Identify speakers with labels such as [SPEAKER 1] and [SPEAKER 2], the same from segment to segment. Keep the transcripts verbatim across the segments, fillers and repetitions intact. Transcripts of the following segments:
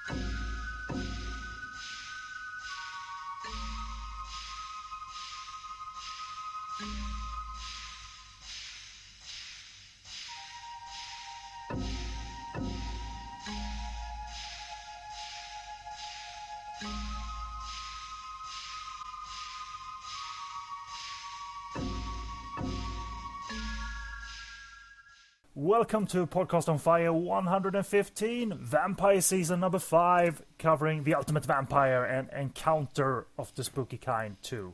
[SPEAKER 1] Welcome to Podcast on Fire one hundred fifteen, Vampire Season number five, covering The Ultimate Vampire and Encounter of the Spooky Kind two.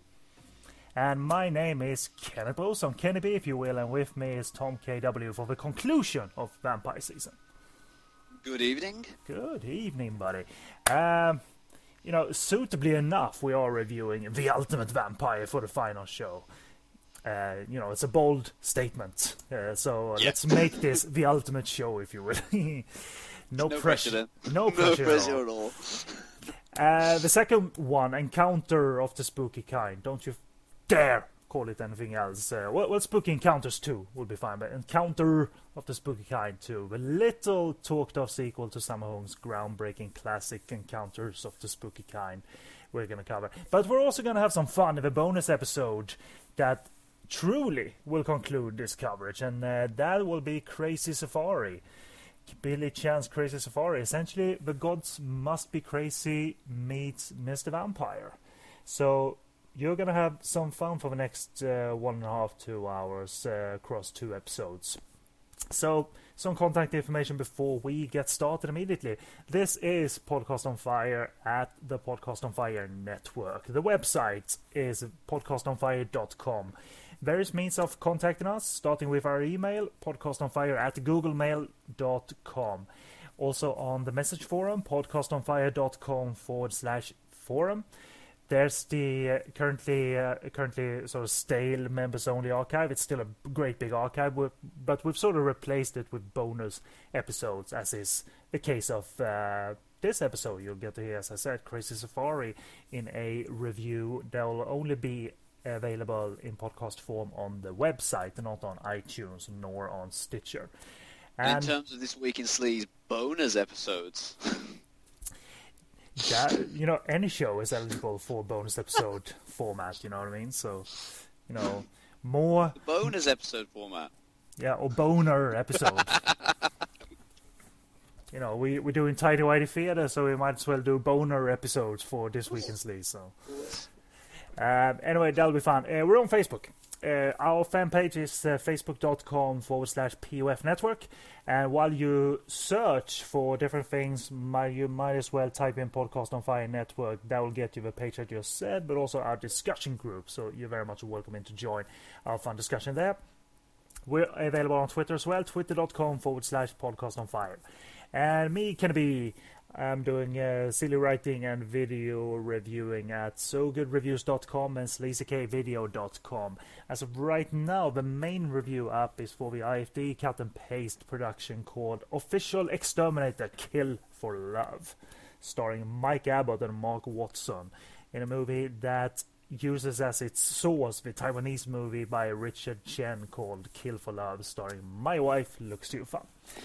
[SPEAKER 1] And my name is Kenneth Boson, Kenny B if you will, and with me is Tom K W for the conclusion of Vampire Season.
[SPEAKER 2] Good evening.
[SPEAKER 1] Good evening, buddy. Um, you know, suitably enough, we are reviewing The Ultimate Vampire for the final show. Uh, you know, it's a bold statement. Uh, so
[SPEAKER 2] yeah.
[SPEAKER 1] Let's make this the ultimate show, if you will. no,
[SPEAKER 2] no
[SPEAKER 1] pressure.
[SPEAKER 2] pressure
[SPEAKER 1] No pressure,
[SPEAKER 2] no pressure
[SPEAKER 1] at
[SPEAKER 2] at all.
[SPEAKER 1] all. Uh, the second one, Encounter of the Spooky Kind. Don't you dare call it anything else. Uh, well, well, Spooky Encounters two would be fine, but Encounter of the Spooky Kind two. The little talked of sequel to Summer Home's groundbreaking classic Encounters of the Spooky Kind we're going to cover. But we're also going to have some fun in the bonus episode that truly will conclude this coverage, and uh, that will be Crazy Safari. Billy Chan's Crazy Safari. Essentially, The Gods Must Be Crazy meets Mister Vampire. So you're going to have some fun for the next uh, one and a half, two hours uh, across two episodes. So, some contact information before we get started immediately. This is Podcast on Fire at the Podcast on Fire Network. The website is podcast on fire dot com. Various means of contacting us, starting with our email, podcastonfire at googlemail dot com. Also on the message forum, podcastonfire.com forward slash forum. There's the uh, currently uh, currently sort of stale members-only archive. It's still a great big archive, but we've sort of replaced it with bonus episodes, as is the case of uh, this episode. You'll get to hear, as I said, Crazy Safari in a review that will only be available in podcast form on the website, not on iTunes nor on Stitcher.
[SPEAKER 2] And in terms of this week in Sleaze bonus episodes,
[SPEAKER 1] that, you know, any show is eligible for bonus episode format. You know what I mean? So, you know, more
[SPEAKER 2] the bonus episode format.
[SPEAKER 1] Yeah, or boner episode. You know, we we're doing Tidy Whitey Theatre, so we might as well do boner episodes for this week in Sleaze. So. Um, anyway, that'll be fun. Uh, we're on Facebook. Uh, our fan page is uh, facebook.com forward slash POF network. And while you search for different things, my, you might as well type in Podcast on Fire Network. That will get you the page I just said, but also our discussion group. So you're very much welcome in to join our fun discussion there. We're available on Twitter as well, twitter.com forward slash podcast on fire. And me, Kenny, I'm doing uh, silly writing and video reviewing at so good reviews dot com and sleazy k video dot com. As of right now, the main review up is for the I F D cut and paste production called Official Exterminator Kill for Love, starring Mike Abbott and Mark Watson, in a movie that uses as its source the Taiwanese movie by Richard Chen called Kill for Love, starring My Wife Looks Too Fun.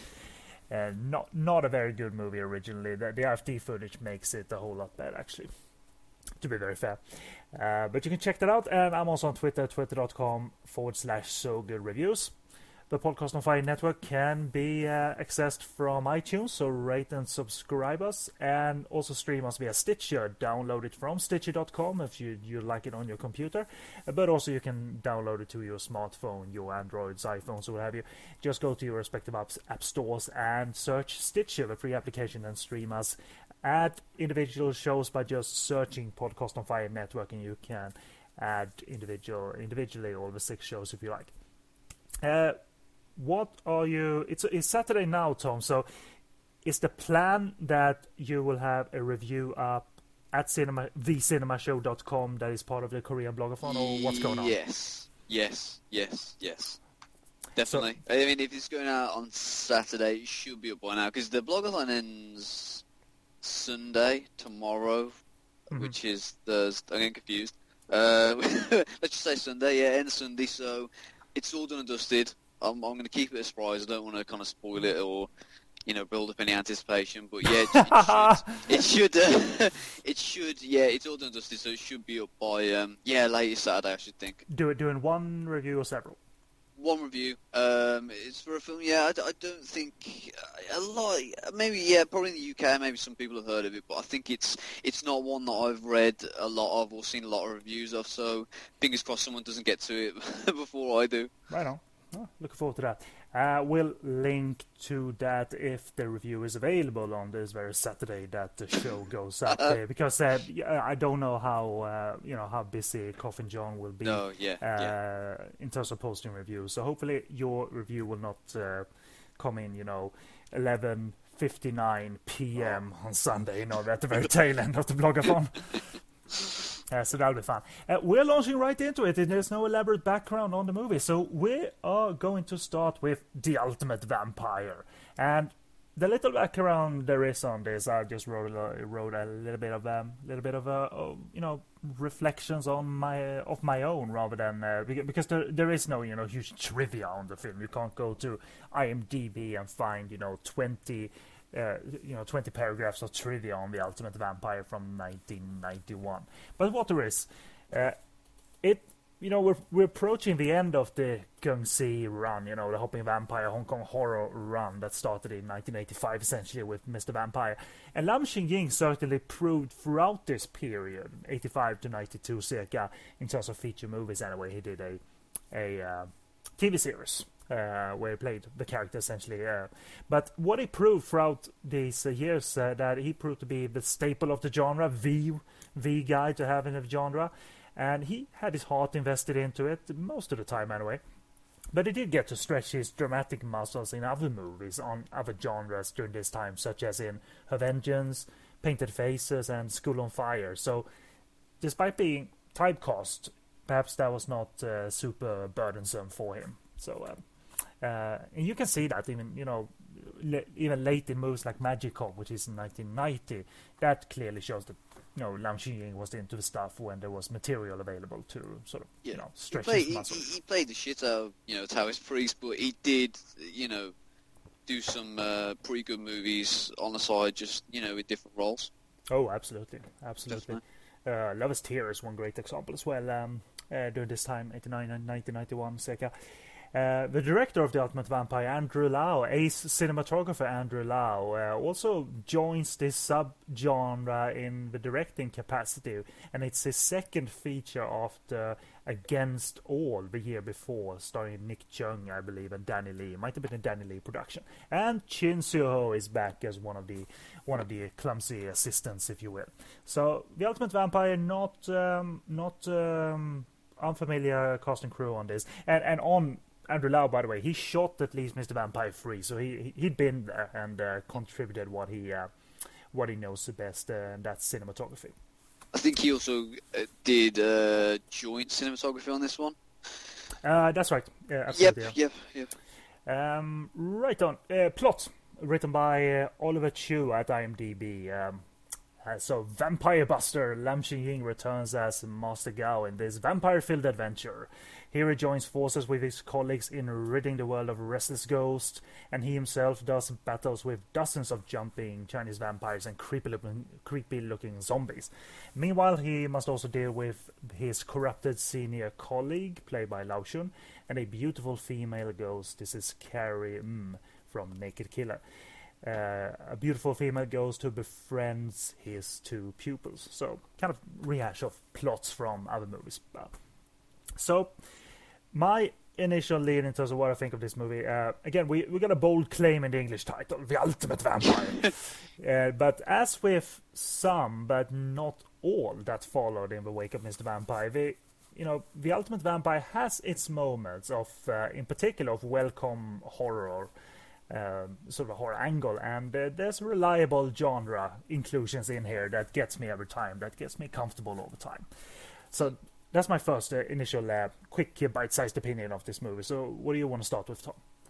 [SPEAKER 1] And not not a very good movie originally. The, the I F D footage makes it a whole lot better, actually, to be very fair. Uh, but you can check that out, and I'm also on Twitter, twitter.com forward slash so good reviews. The Podcast on Fire Network can be uh, accessed from iTunes, so rate and subscribe us, and also stream us via Stitcher. Download it from stitcher dot com if you, you like it on your computer, but also you can download it to your smartphone, your Androids, iPhones, or what have you. Just go to your respective apps, app stores and search Stitcher, the free application, and stream us. Add individual shows by just searching Podcast on Fire Network, and you can add individual individually all the six shows if you like. Uh, What are you... It's, it's Saturday now, Tom, so is the plan that you will have a review up at cinema, the cinema show dot com that is part of the Korean Blogathon, or what's going on?
[SPEAKER 2] Yes, yes, yes, yes. Definitely. So, I mean, if it's going out on Saturday, it should be up by now, because the Blogathon ends Sunday, tomorrow, mm-hmm. which is Thursday. I'm getting confused. Uh, let's just say Sunday, yeah, ends Sunday, so it's all done and dusted. I'm, I'm going to keep it a surprise. I don't want to kind of spoil it or you know, build up any anticipation. But yeah, it, it should, it should, uh, it should, yeah, it's all done dusted, so it should be up by, um, yeah, later Saturday, I should think.
[SPEAKER 1] Do it doing one review or several?
[SPEAKER 2] One review. Um, it's for a film. Yeah, I, I don't think a lot. Maybe yeah, probably in the U K. Maybe some people have heard of it, but I think it's it's not one that I've read a lot of or seen a lot of reviews of. So fingers crossed someone doesn't get to it before I do.
[SPEAKER 1] Right on. Oh, looking forward to that. Uh, we'll link to that if the review is available on this very Saturday that the show goes up. uh, because uh, I don't know how uh, you know how busy Coffin John will be
[SPEAKER 2] no, yeah,
[SPEAKER 1] uh,
[SPEAKER 2] yeah.
[SPEAKER 1] in terms of posting reviews. So hopefully your review will not uh, come in, you know, eleven fifty-nine p.m. on Sunday, you know, at the very tail end of the blogathon. Uh, so that'll be fun. Uh, we're launching right into it, and there's no elaborate background on the movie. So we are going to start with The Ultimate Vampire. And the little background there is on this, I just wrote a, wrote a little bit of um, little bit of uh, oh, you know reflections on my of my own rather than uh, because there there is no you know huge trivia on the film. You can't go to IMDb and find you know twenty. Uh, you know, twenty paragraphs of trivia on The Ultimate Vampire from nineteen ninety-one. But what there is, uh, it, you know, we're we're approaching the end of the Guangxi run, you know, the Hopping Vampire Hong Kong horror run that started in nineteen eighty-five, essentially, with Mister Vampire. And Lam Xingying certainly proved throughout this period, eighty-five to ninety-two circa, in terms of feature movies anyway, he did a, a uh, T V series. Uh, where he played the character essentially, uh, but what he proved throughout these uh, years uh, that he proved to be the staple of the genre, the the guy to have in the genre, and he had his heart invested into it most of the time anyway. But he did get to stretch his dramatic muscles in other movies on other genres during this time, such as in Her Vengeance, Painted Faces, and School on Fire. So, despite being typecast, perhaps that was not uh, super burdensome for him. So. Um, Uh, and you can see that even you know le- even late in movies like Magic-Cop, which is in nineteen ninety, that clearly shows that you know Lam Xingying was into the stuff when there was material available to sort of
[SPEAKER 2] yeah.
[SPEAKER 1] you know stretch
[SPEAKER 2] he played,
[SPEAKER 1] his muscles.
[SPEAKER 2] He, he played the shit out of you know Taoist Priest, but he did you know do some uh, pretty good movies on the side, just you know with different roles.
[SPEAKER 1] Oh, absolutely, absolutely. Uh, Love is Tear is one great example as well. Um, uh, during this time, eighty-nine and nineteen ninety-one, circa. Uh, the director of The Ultimate Vampire, Andrew Lau, ace cinematographer Andrew Lau, uh, also joins this sub-genre in the directing capacity, and it's his second feature after Against All the year before, starring Nick Chung, I believe, and Danny Lee. It might have been a Danny Lee production. And Chin Soo-ho is back as one of the one of the clumsy assistants, if you will. So The Ultimate Vampire, not um, not um, unfamiliar cast and crew on this, and and on. Andrew Lau, by the way, he shot at least Mister Vampire three, so he he'd been there and uh, contributed what he uh, what he knows the best, uh, and that's cinematography.
[SPEAKER 2] I think he also uh, did uh, joint cinematography on this one.
[SPEAKER 1] Uh, that's right. Yeah, absolutely.
[SPEAKER 2] Yep, yep, yep.
[SPEAKER 1] Um, right on. Uh, plot written by uh, Oliver Chu at IMDb. Um, uh, so, Vampire Buster Lam Xingying returns as Master Gao in this vampire-filled adventure. Here he joins forces with his colleagues in ridding the world of restless ghosts, and he himself does battles with dozens of jumping Chinese vampires and creepy-looking, creepy-looking zombies. Meanwhile, he must also deal with his corrupted senior colleague, played by Lao Shun, and a beautiful female ghost. This is Carrie M from Naked Killer. Uh, a beautiful female ghost who befriends his two pupils. So, kind of rehash of plots from other movies. Uh, so, my initial lead in terms of what I think of this movie, uh, again, we, we got a bold claim in the English title, The Ultimate Vampire. uh, but as with some, but not all, that followed in the wake of Mister Vampire, the, you know, The Ultimate Vampire has its moments of, uh, in particular, of welcome horror, Um, sort of a horror angle, and uh, there's reliable genre inclusions in here that gets me every time, that gets me comfortable all the time. So that's my first uh, initial uh, quick uh, bite-sized opinion of this movie. So what do you want to start with, Tom?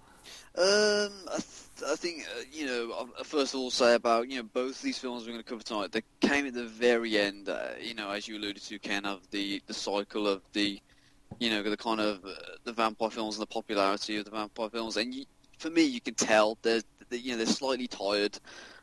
[SPEAKER 2] Um, I, th- I think, uh, you know, I'll first of all say about, you know, both these films we're going to cover tonight, they came at the very end, uh, you know, as you alluded to, Ken, of the, the cycle of the, you know, the kind of, uh, the vampire films and the popularity of the vampire films, and you, for me, you can tell there's they, you know, they're slightly tired,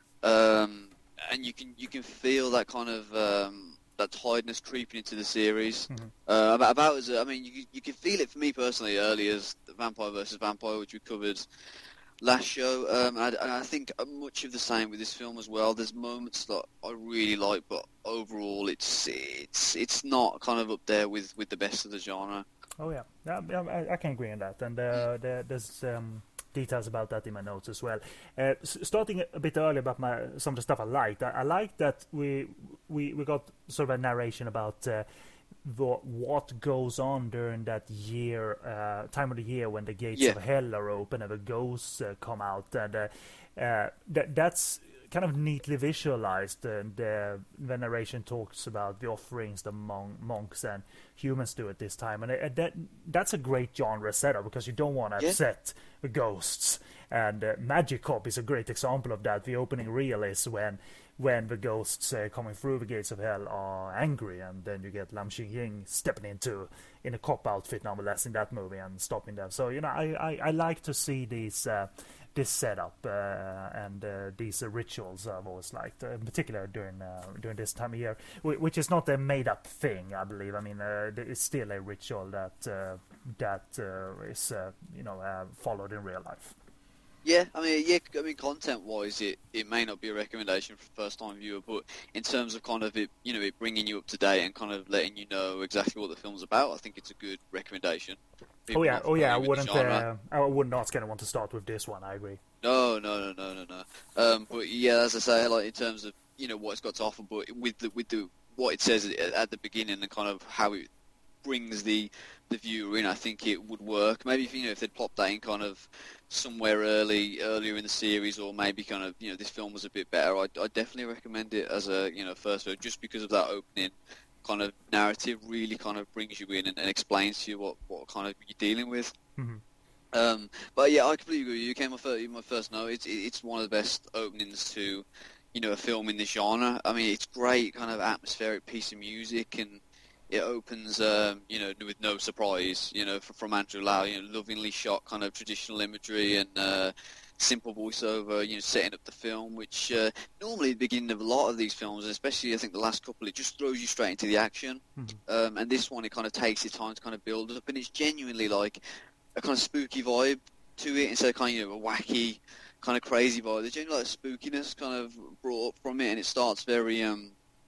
[SPEAKER 2] um, and you can you can feel that kind of um, that tiredness creeping into the series.
[SPEAKER 1] Mm-hmm.
[SPEAKER 2] Uh, about, about as I mean, you you can feel it for me personally early as Vampire versus Vampire, which we covered last show, um, and, and I think much of the same with this film as well. There's moments that I really like, but overall, it's it's it's not kind of up there with, with the best of the genre.
[SPEAKER 1] Oh yeah, yeah, yeah I, I can agree on that, and uh, there, there's um, details about that in my notes as well. Uh, s- starting a bit early about my some of the stuff I liked. I, I liked that we we we got sort of a narration about. Uh, The, what goes on during that year, uh, time of the year when the gates
[SPEAKER 2] Yeah.
[SPEAKER 1] of hell are open and the ghosts uh, come out, and uh, uh, that that's kind of neatly visualized. And uh, the narration talks about the offerings the mon- monks and humans do at this time, and uh, that that's a great genre setup because you don't want to
[SPEAKER 2] Yeah.
[SPEAKER 1] upset the ghosts. And uh, Magic Cop is a great example of that. The opening reel is when. when the ghosts uh, coming through the gates of hell are angry, and then you get Lam Xing stepping into in a cop outfit nonetheless in that movie and stopping them. So you know, I, I, I like to see these uh, this setup uh, and uh, these uh, rituals I've always liked, uh, in particular during uh, during this time of year, which is not a made up thing, I believe. I mean, uh, it's still a ritual that uh, that uh, is uh, you know uh, followed in real life.
[SPEAKER 2] Yeah, I mean, yeah, I mean, content-wise, it, it may not be a recommendation for a first-time viewer, but in terms of kind of it, you know, it bringing you up to date and kind of letting you know exactly what the film's about, I think it's a good recommendation. People
[SPEAKER 1] Oh yeah,
[SPEAKER 2] not
[SPEAKER 1] oh yeah, I
[SPEAKER 2] familiar with
[SPEAKER 1] wouldn't,
[SPEAKER 2] the genre.
[SPEAKER 1] uh, I wouldn't ask anyone to start with this one. I agree.
[SPEAKER 2] No, no, no, no, no, no. Um, but yeah, as I say, like in terms of you know what it's got to offer, but with the with the what it says at, at the beginning and kind of how it brings the the viewer in, I think it would work. Maybe if you know if they'd plopped that in kind of somewhere early earlier in the series, or maybe kind of you know this film was a bit better, I'd, I'd definitely recommend it as a you know first film, just because of that opening kind of narrative really kind of brings you in and, and explains to you what, what kind of you're dealing with.
[SPEAKER 1] Mm-hmm.
[SPEAKER 2] Um, but yeah, I completely agree. You came my first, my first note. It's it's one of the best openings to, you know, a film in this genre. I mean, it's great, kind of atmospheric piece of music, and it opens, um, you know, with no surprise, you know, from, from Andrew Lau, you know, lovingly shot kind of traditional imagery and uh, simple voiceover, you know, setting up the film, which uh, normally at the beginning of a lot of these films, especially I think the last couple, it just throws you straight into the action. Mm-hmm. Um, and this one, it kind of takes its time to kind of build up, and it's genuinely like a kind of spooky vibe to it instead of kind of, you know, a wacky, kind of crazy vibe. There's generally like a spookiness kind of brought up from it, and it starts very, um,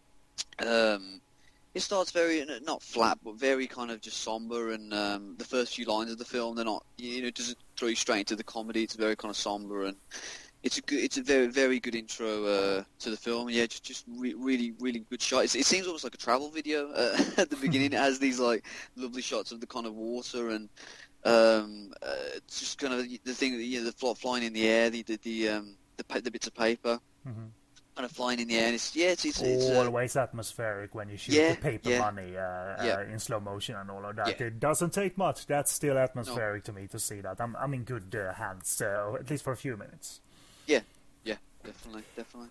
[SPEAKER 2] um, it starts very, not flat, but very kind of just somber, and um, the first few lines of the film, they're not, you know, it doesn't throw you straight into the comedy. It's very kind of somber, and it's a good, it's a very, very good intro uh, to the film. Yeah, just, just re- really, really good shot. It's, it seems almost like a travel video uh, at the beginning. It has these like lovely shots of the kind of water and um, uh, just kind of the thing, you know, the fly, flying in the air, the the the, um, the, the bits of paper. Mm-hmm. Kind of flying in the air. And it's, yeah, it's, it's, it's
[SPEAKER 1] always uh, atmospheric when you shoot
[SPEAKER 2] yeah,
[SPEAKER 1] the paper
[SPEAKER 2] yeah,
[SPEAKER 1] money uh,
[SPEAKER 2] yeah.
[SPEAKER 1] uh, in slow motion and all of that.
[SPEAKER 2] Yeah.
[SPEAKER 1] It doesn't take much. That's still atmospheric
[SPEAKER 2] no.
[SPEAKER 1] to me to see that. I'm I'm in good uh, hands, uh, at least for a few minutes.
[SPEAKER 2] Yeah, yeah, definitely, definitely.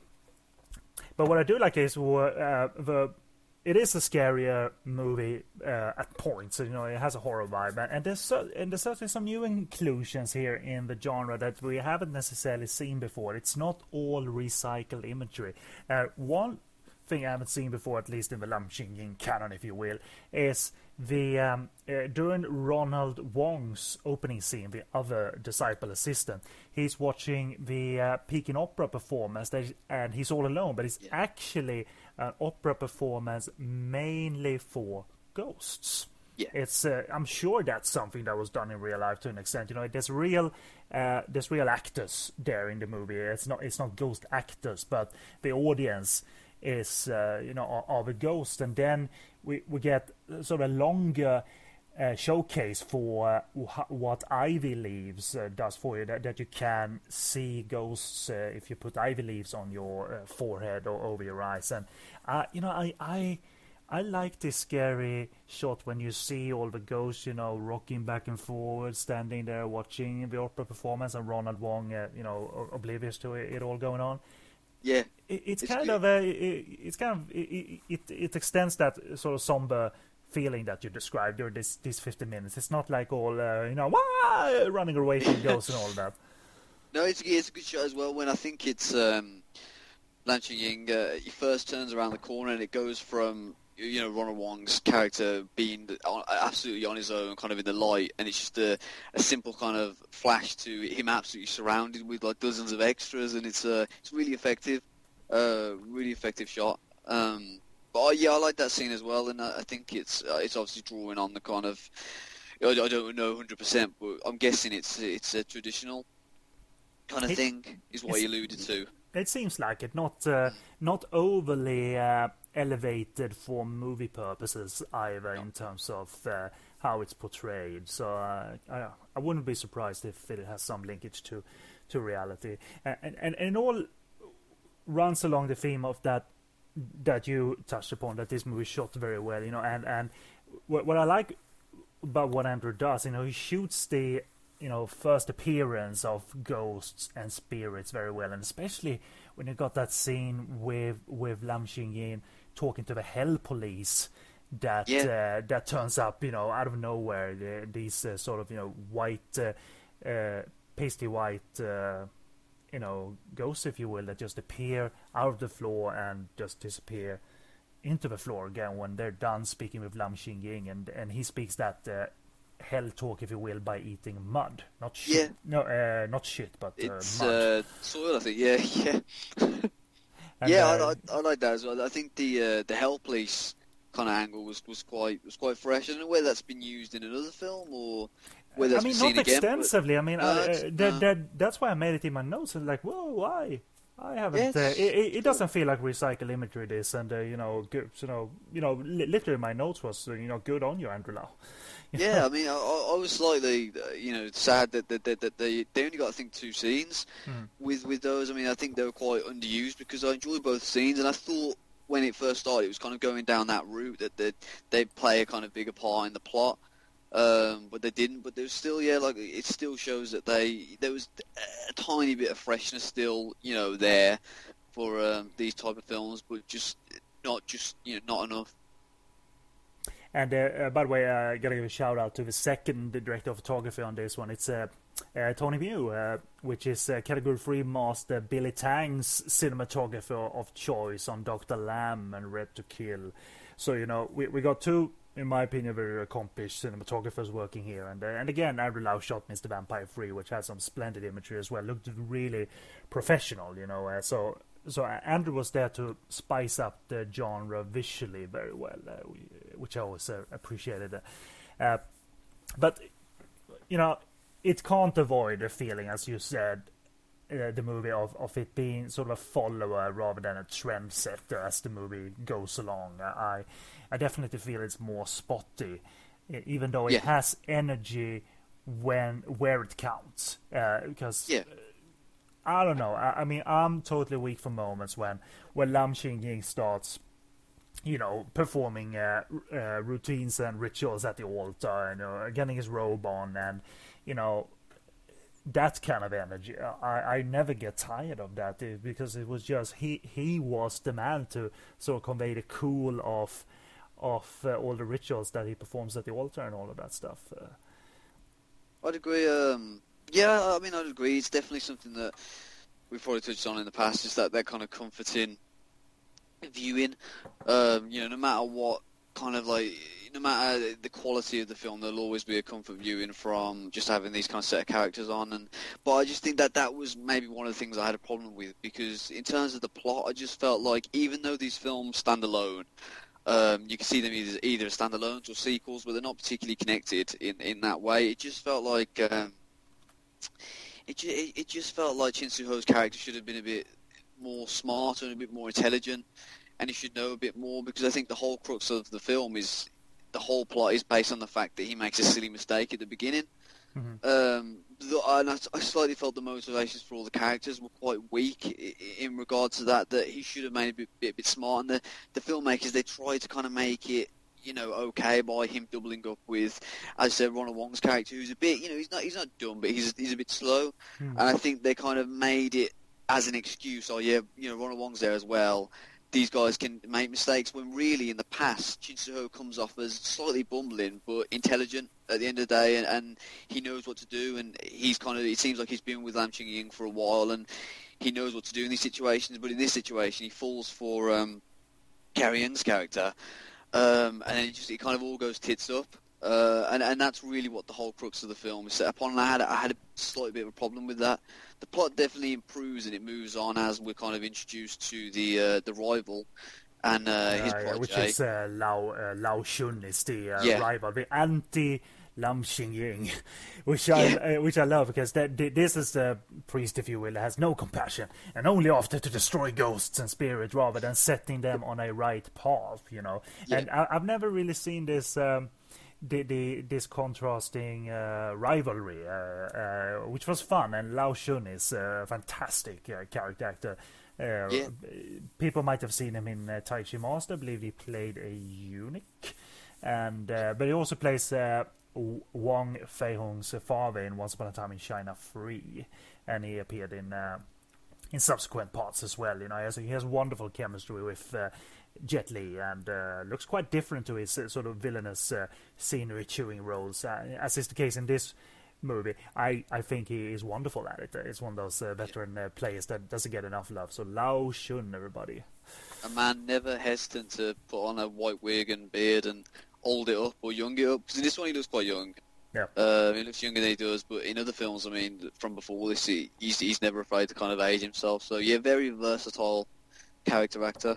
[SPEAKER 1] But what I do like is uh, the. It is a scarier movie uh, at points, so, you know, it has a horror vibe, and there's so, and there's certainly some new inclusions here in the genre that we haven't necessarily seen before. It's not all recycled imagery. Uh, one thing I haven't seen before, at least in the Lam Xing canon, if you will, is the um, uh, during Ronald Wong's opening scene, the other disciple assistant, he's watching the uh, Peking Opera performance, and he's all alone, but it's yeah. actually an opera performance mainly for ghosts.
[SPEAKER 2] Yeah.
[SPEAKER 1] It's uh, I'm sure that's something that was done in real life to an extent. You know, there's real uh, there's real actors there in the movie. It's not it's not ghost actors, but the audience is uh, you know are, are the ghost, and then we we get sort of a longer uh, showcase for uh, what ivy leaves uh, does for you. That, that you can see ghosts uh, if you put ivy leaves on your uh, forehead or over your eyes, and uh, you know I I. I like this scary shot when you see all the ghosts, you know, rocking back and forward, standing there watching the opera performance, and Ronald Wong, uh, you know, oblivious to it, it all going on.
[SPEAKER 2] Yeah,
[SPEAKER 1] it, it's,
[SPEAKER 2] it's
[SPEAKER 1] kind
[SPEAKER 2] good.
[SPEAKER 1] of a, it, it's kind of it, it it extends that sort of somber feeling that you described during this these fifty minutes. It's not like all uh, you know, wah, running away from ghosts and all that.
[SPEAKER 2] No, it's, it's a good shot as well. When I think it's um, Lam Ching-ying, uh, he first turns around the corner and it goes from, you know, Ronald Wong's character being on, absolutely on his own, kind of in the light, and it's just a, a simple kind of flash to him absolutely surrounded with like dozens of extras, and it's uh, it's really effective, uh, really effective shot. Um, but uh, yeah, I like that scene as well, and I, I think it's uh, it's obviously drawing on the kind of, I, I don't know one hundred percent, but I'm guessing it's it's a traditional kind of
[SPEAKER 1] it,
[SPEAKER 2] thing, is what he alluded to.
[SPEAKER 1] It seems like it, not uh, not overly uh, elevated for movie purposes either, in terms of uh, how it's portrayed. So uh, I, I wouldn't be surprised if it has some linkage to to reality, and and, and it all runs along the theme of that that you touched upon, that this movie shot very well, you know, and and what, what I like about what Andrew does, you know, he shoots the you know, first appearance of ghosts and spirits very well, and especially when you got that scene with with Lam Ching-ying talking to the Hell Police, that
[SPEAKER 2] yeah.
[SPEAKER 1] uh, that turns up, you know, out of nowhere. The, these uh, sort of, you know, white, uh, uh, pasty white, uh, you know, ghosts, if you will, that just appear out of the floor and just disappear into the floor again when they're done speaking with Lam Ching-ying, and and he speaks that. Uh, hell talk, if you will, by eating mud, not shit.
[SPEAKER 2] Yeah.
[SPEAKER 1] No, uh, not shit, but uh,
[SPEAKER 2] it's
[SPEAKER 1] mud.
[SPEAKER 2] Uh, soil, I think. Yeah, yeah, yeah. Uh, I, I, I like that as well. I think the uh, the Hell Police kind of angle was, was quite was quite fresh. I don't know whether that's been used in another film or whether that's
[SPEAKER 1] I mean,
[SPEAKER 2] been
[SPEAKER 1] not
[SPEAKER 2] seen
[SPEAKER 1] extensively.
[SPEAKER 2] Again, but,
[SPEAKER 1] I mean,
[SPEAKER 2] no,
[SPEAKER 1] uh,
[SPEAKER 2] that's,
[SPEAKER 1] that,
[SPEAKER 2] no.
[SPEAKER 1] that that's why I made it in my notes. And like, whoa, why? I haven't.
[SPEAKER 2] Yeah,
[SPEAKER 1] Uh, it, it doesn't feel like recycled imagery. This, and uh, you know, good, you know, you know, li- literally my notes was, uh, you know, good on you, Andrew Lau.
[SPEAKER 2] Yeah, I mean, I, I was slightly, uh, you know, sad that, that, that, that they they only got, I think, two scenes
[SPEAKER 1] mm.
[SPEAKER 2] with with those. I mean, I think they were quite underused because I enjoyed both scenes, and I thought when it first started, it was kind of going down that route that they they play a kind of bigger part in the plot, um, but they didn't. But there was still, yeah, like it still shows that they there was a tiny bit of freshness still, you know, there for um, these type of films, but just not just you know not enough.
[SPEAKER 1] And uh, uh, by the way, I uh, gotta give a shout out to the second director of photography on this one. It's uh, uh, Tony Mew, uh, which is uh, category three master Billy Tang's cinematographer of choice on Doctor Lamb and Red to Kill. So you know, we we got two, in my opinion, very accomplished cinematographers working here. And uh, and again, Andrew Lau shot Mister Vampire three, which has some splendid imagery as well. Looked really professional, you know. Uh, so. So Andrew was there to spice up the genre visually very well, uh, which I always uh, appreciated. Uh, but, you know, it can't avoid a feeling, as you said, uh, the movie, of, of it being sort of a follower rather than a trendsetter as the movie goes along. I, I definitely feel it's more spotty, even though it
[SPEAKER 2] yeah.
[SPEAKER 1] has energy when where it counts. Uh, because...
[SPEAKER 2] Yeah.
[SPEAKER 1] I don't know. I, I mean, I'm totally weak for moments when when Lam Ching-ying starts, you know, performing uh, uh, routines and rituals at the altar, and uh, getting his robe on, and you know, that kind of energy. I, I never get tired of that, because it was just he he was the man to sort of convey the cool of of uh, all the rituals that he performs at the altar and all of that stuff. Uh,
[SPEAKER 2] I'd agree. Um... Yeah, I mean, I'd agree. It's definitely something that we've probably touched on in the past, just that, that kind of comforting viewing. Um, you know, no matter what kind of like, no matter the quality of the film, there'll always be a comfort viewing from just having these kind of set of characters on. And but I just think that that was maybe one of the things I had a problem with, because in terms of the plot, I just felt like even though these films stand alone, Um, you can see them either, either as standalones or sequels, but they're not particularly connected in, in that way. It just felt like um, it, it it just felt like Chin Soo-ho's character should have been a bit more smart and a bit more intelligent, and he should know a bit more, because I think the whole crux of the film is the whole plot is based on the fact that he makes a silly mistake at the beginning.
[SPEAKER 1] Mm-hmm.
[SPEAKER 2] Um, the, and I, I slightly felt the motivations for all the characters were quite weak in, in regards to that, that he should have made a bit, bit, bit smart. And the, the filmmakers, they tried to kind of make it, you know, okay by him doubling up with, as I said, Ronald Wong's character, who's a bit, you know, he's not he's not dumb, but he's he's a bit slow. Mm. And I think they kind of made it as an excuse. Oh yeah, you know, Ronald Wong's there as well. these guys can make mistakes when really in the past Shin-Suho comes off as slightly bumbling but intelligent at the end of the day, and, and he knows what to do, and he's kind of, it seems like he's been with Lam Ching-ying for a while and he knows what to do in these situations, but in this situation he falls for um, Carrie Young's character, um, and then it just it kind of all goes tits up. Uh, and, and that's really what the whole crux of the film is set upon, and I had, I had a slight bit of a problem with that. The plot definitely improves and it moves on as we're kind of introduced to the uh, the rival and uh, his
[SPEAKER 1] uh,
[SPEAKER 2] protege.
[SPEAKER 1] Which is uh, Lao, uh, Lao Shun is the uh,
[SPEAKER 2] Yeah.
[SPEAKER 1] rival, the anti Lam Xingying, which I
[SPEAKER 2] Yeah.
[SPEAKER 1] uh, which I love because that this is the priest, if you will, that has no compassion and only after to destroy ghosts and spirits rather than setting them on a right path, you know.
[SPEAKER 2] Yeah.
[SPEAKER 1] And I, I've never really seen this. Um, The, the, this contrasting uh, rivalry, uh, uh, which was fun, and Lao Shun is a fantastic uh, character actor. Uh,
[SPEAKER 2] Yeah.
[SPEAKER 1] People might have seen him in uh, Tai Chi Master. I believe he played a eunuch, and uh, but he also plays uh, Wang Feihong's father in Once Upon a Time in China Free, and he appeared in uh, in subsequent parts as well. You know, he has, he has wonderful chemistry with Uh, Jet Li, and uh, looks quite different to his uh, sort of villainous uh, scenery chewing roles, uh, as is the case in this movie. I, I think he is wonderful at it. Uh, It's one of those uh, veteran uh, players that doesn't get enough love. So Lao Shun, everybody.
[SPEAKER 2] A man never hesitant to put on a white wig and beard and old it up or young it up, because in this one he looks quite young.
[SPEAKER 1] Yeah.
[SPEAKER 2] Uh, he looks younger than he does, but in other films, I mean, from before this, he, he's, he's never afraid to kind of age himself. So yeah, very versatile character actor.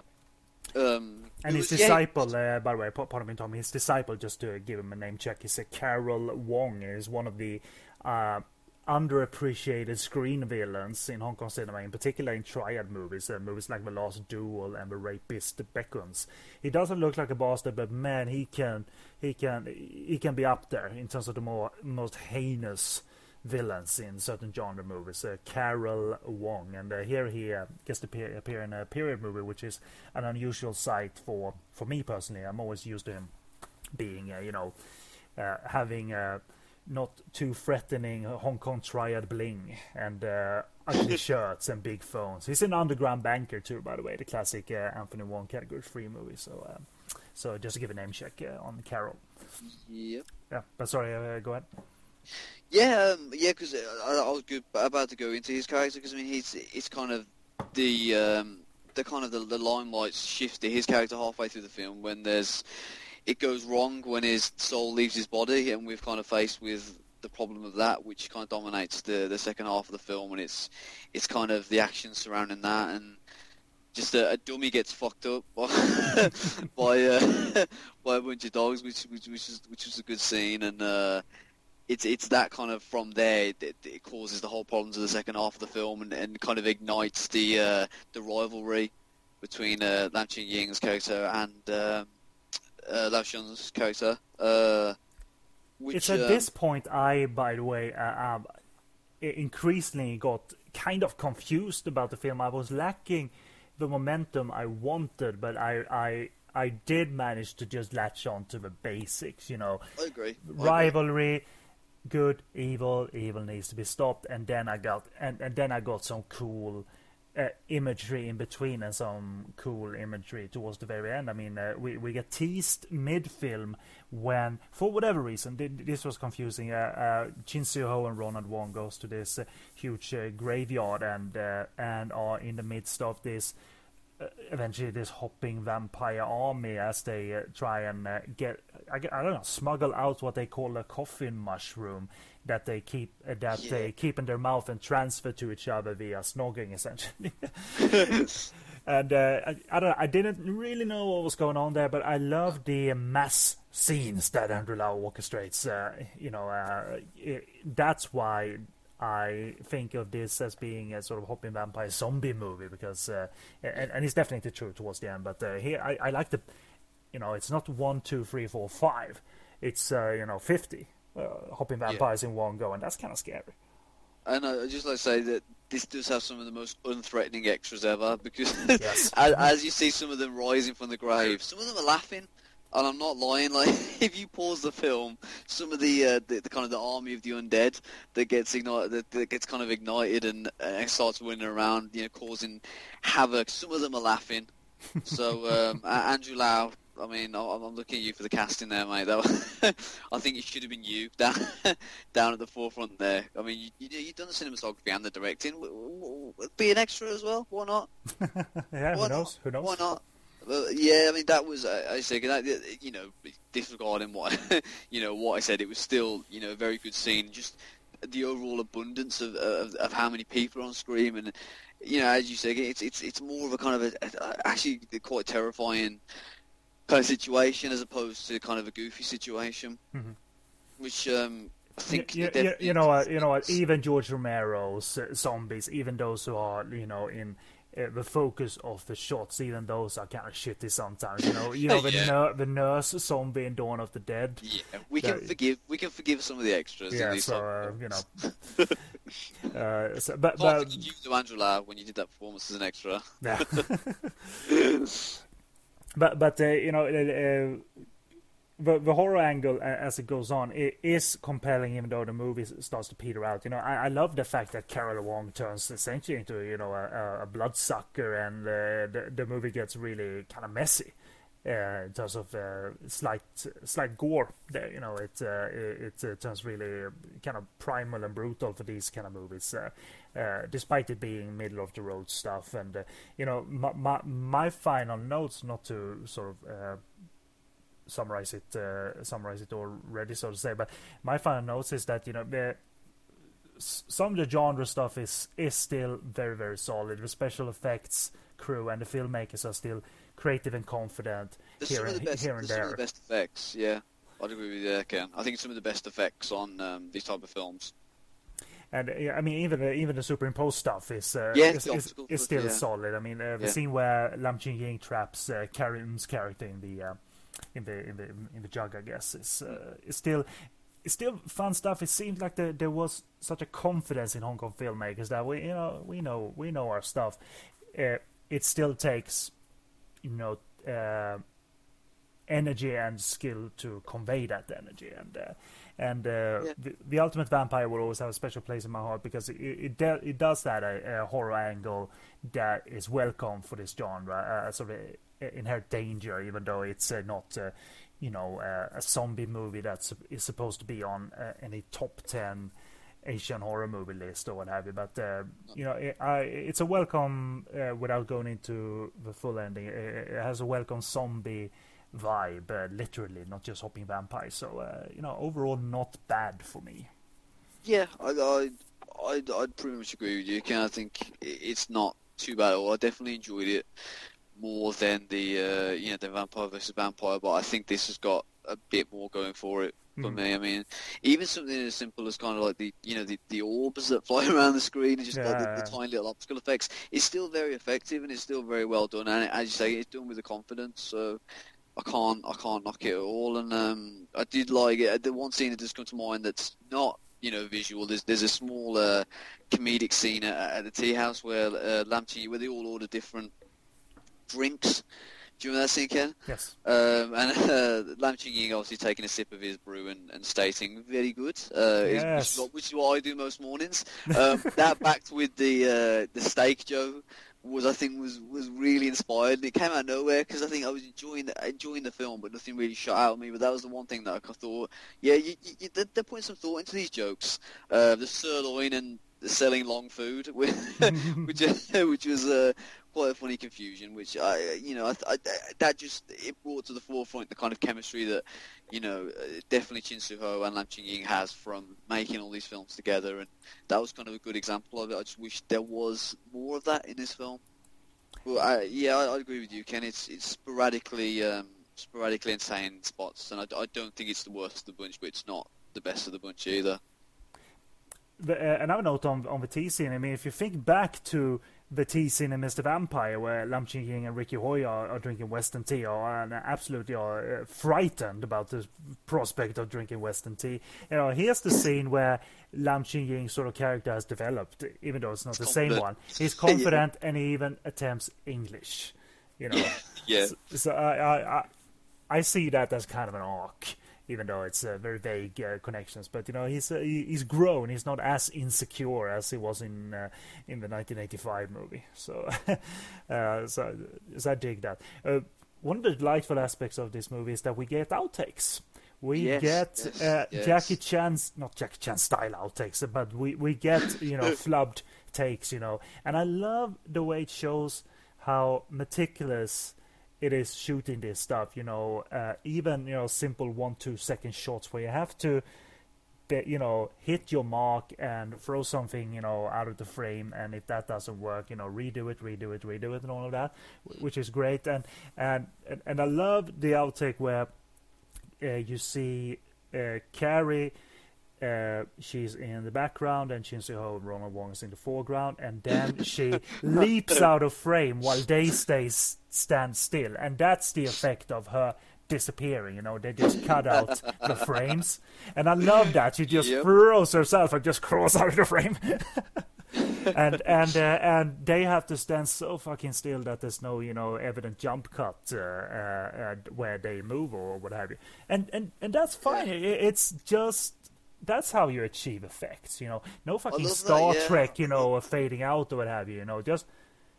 [SPEAKER 2] Um,
[SPEAKER 1] And his
[SPEAKER 2] was- yeah,
[SPEAKER 1] disciple, uh, by the way, pa- pardon me, Tommy, his disciple, just to give him a name check, is uh, Carol Wong, is one of the uh, underappreciated screen villains in Hong Kong cinema, in particular in triad movies, uh, movies like The Last Duel and The Rapist Beckons. He doesn't look like a bastard, but man, he can, he can, he can be up there in terms of the more most heinous villains in certain genre movies. uh, Carol Wong, and uh, here he uh, gets to appear, appear in a period movie, which is an unusual sight for for me personally. I'm always used to him being, uh, you know, uh, having uh, not too threatening Hong Kong triad bling and uh, ugly shirts and big phones. He's an underground banker too, by the way, the classic uh, Anthony Wong category three movie. So, um, so just to give a name check uh, on Carol.
[SPEAKER 2] Yep.
[SPEAKER 1] Yeah, but sorry, uh, go ahead.
[SPEAKER 2] Yeah, um, yeah, because I, I was good, about to go into his character, because I mean, he's it's kind of the um, the kind of the, the limelight shift to his character halfway through the film when there's it goes wrong when his soul leaves his body, and we've kind of faced with the problem of that, which kind of dominates the the second half of the film, and it's it's kind of the action surrounding that, and just a, a dummy gets fucked up by by, uh, by a bunch of dogs, which which which is which was a good scene, and. Uh, It's it's that kind of from there it, it causes the whole problems of the second half of the film, and, and kind of ignites the uh, the rivalry between uh, Lam Ching-ying's character and um, uh, Lao Shun's character. Uh, which,
[SPEAKER 1] It's at
[SPEAKER 2] um,
[SPEAKER 1] this point I, by the way, uh, um, increasingly got kind of confused about the film. I was lacking the momentum I wanted, but I I I did manage to just latch on to the basics, you know.
[SPEAKER 2] I agree. I agree.
[SPEAKER 1] Rivalry, good, evil, evil needs to be stopped, and then I got and, and then I got some cool uh, imagery in between and some cool imagery towards the very end. I mean, uh, we we get teased mid-film when, for whatever reason, th- this was confusing. Uh, uh, Chin Siu-ho and Ronald Wong goes to this uh, huge uh, graveyard and uh, and are in the midst of this. Uh, eventually this hopping vampire army as they uh, try and uh, get I, I don't know smuggle out what they call a coffin mushroom that they keep uh, that
[SPEAKER 2] Yeah.
[SPEAKER 1] they keep in their mouth and transfer to each other via snogging essentially. And uh, I, I don't know, I didn't really know what was going on there, but I love the mass scenes that Andrew Lau orchestrates. Uh, you know, uh, it, that's why I think of this as being a sort of hopping vampire zombie movie, because uh, and, and it's definitely true towards the end. But uh, here I, I like the, you know, it's not one, two, three, four, five. It's uh, you know fifty uh, hopping vampires yeah. in one go, and that's kind of scary.
[SPEAKER 2] And I just like to say that this does have some of the most unthreatening extras ever, because
[SPEAKER 1] Yes.
[SPEAKER 2] as, as you see some of them rising from the grave, some of them are laughing. And I'm not lying. Like, if you pause the film, some of the, uh, the, the kind of the army of the undead that gets ignited, that, that gets kind of ignited and, uh, starts running around, you know, causing havoc. Some of them are laughing, So um, Andrew Lau, I mean, I'm looking at you for the casting there, mate. That was, I think it should have been you down down at the forefront there. I mean, you, you, you've done the cinematography and the directing. Be an extra as well. Why not?
[SPEAKER 1] Yeah,
[SPEAKER 2] Why
[SPEAKER 1] who knows?
[SPEAKER 2] Not?
[SPEAKER 1] Who knows?
[SPEAKER 2] Why not? Well, yeah, I mean that was uh, I say that, you know, disregarding what you know what I said, it was still, you know, a very good scene. Just the overall abundance of of, of how many people are on screen, and you know, as you say, it's it's it's more of a kind of a, a actually quite terrifying kind of situation as opposed to kind of a goofy situation, mm-hmm. which um, I think
[SPEAKER 1] you, you, you know what you know what even George Romero's uh, zombies, even those who are, you know, in Uh, the focus of the shots, even those are kind of shitty sometimes. You know, you know the,
[SPEAKER 2] yeah.
[SPEAKER 1] ner- the nurse zombie in Dawn of the Dead.
[SPEAKER 2] Yeah, we can
[SPEAKER 1] that,
[SPEAKER 2] forgive. We can forgive some of the extras.
[SPEAKER 1] Yeah,
[SPEAKER 2] in these
[SPEAKER 1] so uh, you know. uh, so, but
[SPEAKER 2] Can't
[SPEAKER 1] but
[SPEAKER 2] you to Andrew Lau when you did that performance as an extra.
[SPEAKER 1] Yeah. but but uh, you know. Uh, The, the horror angle as it goes on, it is compelling, even though the movie starts to peter out. You know, I, I love the fact that Carol Wong turns essentially into, you know, a, a bloodsucker, and uh, the the movie gets really kind of messy uh, in terms of uh, slight slight gore. There, you know, it uh, it, it uh, turns really kind of primal and brutal for these kind of movies, uh, uh, despite it being middle of the road stuff. And uh, you know, my, my my final notes, not to sort of. Uh, summarize it uh, summarize it already, so to say, but my final notes is that, you know, the, some of the genre stuff is is still very, very solid. The special effects crew and the filmmakers are still creative and confident
[SPEAKER 2] there's
[SPEAKER 1] here and,
[SPEAKER 2] best,
[SPEAKER 1] here and
[SPEAKER 2] there.
[SPEAKER 1] there.
[SPEAKER 2] Some of the best effects, yeah, I'd agree with you there, Ken. I think it's some of the best effects on um, these type of films.
[SPEAKER 1] And uh, I mean, even uh, even the superimposed stuff is uh,
[SPEAKER 2] yeah,
[SPEAKER 1] is, is, is still
[SPEAKER 2] yeah.
[SPEAKER 1] solid. I mean, uh, the yeah. scene where Lam Ching-ying traps uh, Karim's character in the uh, in the in the in the jug, I guess, is uh, is still it's still fun stuff. It seems like the, there was such a confidence in Hong Kong filmmakers that we you know we know we know our stuff. Uh, it still takes, you know, uh, energy and skill to convey that energy, and uh, and uh,
[SPEAKER 2] yeah.
[SPEAKER 1] the, the Ultimate Vampire will always have a special place in my heart because it it, de- it does that a, a horror angle that is welcome for this genre, uh, sort of inherent danger, even though it's uh, not, uh, you know, uh, a zombie movie that is supposed to be on uh, any top ten Asian horror movie list or what have you. But uh, you know, it, I, it's a welcome uh, without going into the full ending. It, it has a welcome zombie vibe, uh, literally, not just hopping vampires. So uh, you know, overall, not bad for me.
[SPEAKER 2] Yeah, I, I, I'd, I'd pretty much agree with you, Ken. I think it's not too bad at all. I definitely enjoyed it more than the uh, you know the Vampire versus Vampire, but I think this has got a bit more going for it for mm. me. I mean, even something as simple as kind of like the you know the, the orbs that fly around the screen and just yeah. like the, the tiny little optical effects, it's still very effective and it's still very well done. And as you say, it's done with the confidence. So I can't I can't knock it at all. And um, I did like it. The one scene that does come to mind that's not, you know, visual. There's there's a small uh, comedic scene at, at the tea house where uh, Lam Ching, where they all order different drinks. Do you remember that scene, Ken?
[SPEAKER 1] Yes.
[SPEAKER 2] Um, and uh, Lam Ching-ying obviously taking a sip of his brew and, and stating, very good, uh,
[SPEAKER 1] yes.
[SPEAKER 2] is, which, is what, which is what I do most mornings. Um, that backed with the uh, the steak, Joe, was I think was, was really inspired. And it came out of nowhere because I think I was enjoying the, enjoying the film, but nothing really shot out at me. But that was the one thing that I thought, yeah, you, you, they're, they're putting some thought into these jokes. Uh, the sirloin and selling long food, which which was uh, quite a funny confusion. Which I, you know, I, I, that just it brought to the forefront the kind of chemistry that, you know, definitely Chin Soo-ho and Lam Ching-ying has from making all these films together, and that was kind of a good example of it. I just wish there was more of that in this film. Well, I, yeah, I, I agree with you, Ken. It's it's sporadically um, sporadically entertaining spots, and I, I don't think it's the worst of the bunch, but it's not the best of the bunch either.
[SPEAKER 1] The, uh, another note on on the tea scene. I mean, if you think back to the tea scene in Mister Vampire, where Lam Ching-ying and Ricky Hoy are, are drinking Western tea, are and absolutely are uh, frightened about the prospect of drinking Western tea. You know, here's the scene where Lam Ching-ying's sort of character has developed, even though it's not it's the confident. same one. He's confident yeah. and he even attempts English. You know,
[SPEAKER 2] yeah. yeah.
[SPEAKER 1] So, so I, I I I see that as kind of an arc even though it's uh, very vague uh, connections. But you know, he's uh, he, he's grown. He's not as insecure as he was in uh, in the nineteen eighty-five movie. So, uh, so, so I dig that. Uh, one of the delightful aspects of this movie is that we get outtakes. We
[SPEAKER 2] yes,
[SPEAKER 1] get
[SPEAKER 2] yes,
[SPEAKER 1] uh,
[SPEAKER 2] yes.
[SPEAKER 1] Jackie Chan's, not Jackie Chan style outtakes, but we, we get, you know, flubbed takes, you know. And I love the way it shows how meticulous it is shooting this stuff, you know. Uh, even, you know, simple one, two second shots where you have to, be, you know, hit your mark and throw something, you know, out of the frame. And if that doesn't work, you know, redo it, redo it, redo it and all of that, which is great. And, and, and I love the outtake where Uh, you see uh, Carrie, uh, she's in the background, and Shin Se-ho, Ronald Wong is in the foreground, and then she leaps out of frame while they stay stand still, and that's the effect of her disappearing. You know, they just cut out the frames, and I love that she just
[SPEAKER 2] Yep.
[SPEAKER 1] throws herself and just crawls out of the frame. and and uh, and they have to stand so fucking still that there's no, you know, evident jump cut uh, uh, uh, where they move or what have you, and and and that's fine. It, it's just that's how you achieve effects, you know. No fucking
[SPEAKER 2] love
[SPEAKER 1] Star
[SPEAKER 2] that, yeah.
[SPEAKER 1] Trek, you know, fading out or what have you, you know. Just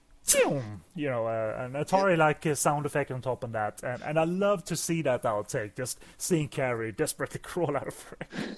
[SPEAKER 1] you know, uh, an Atari-like uh, sound effect on top of that, and and I love to see that outtake. Just seeing Carrie desperately crawl out of frame.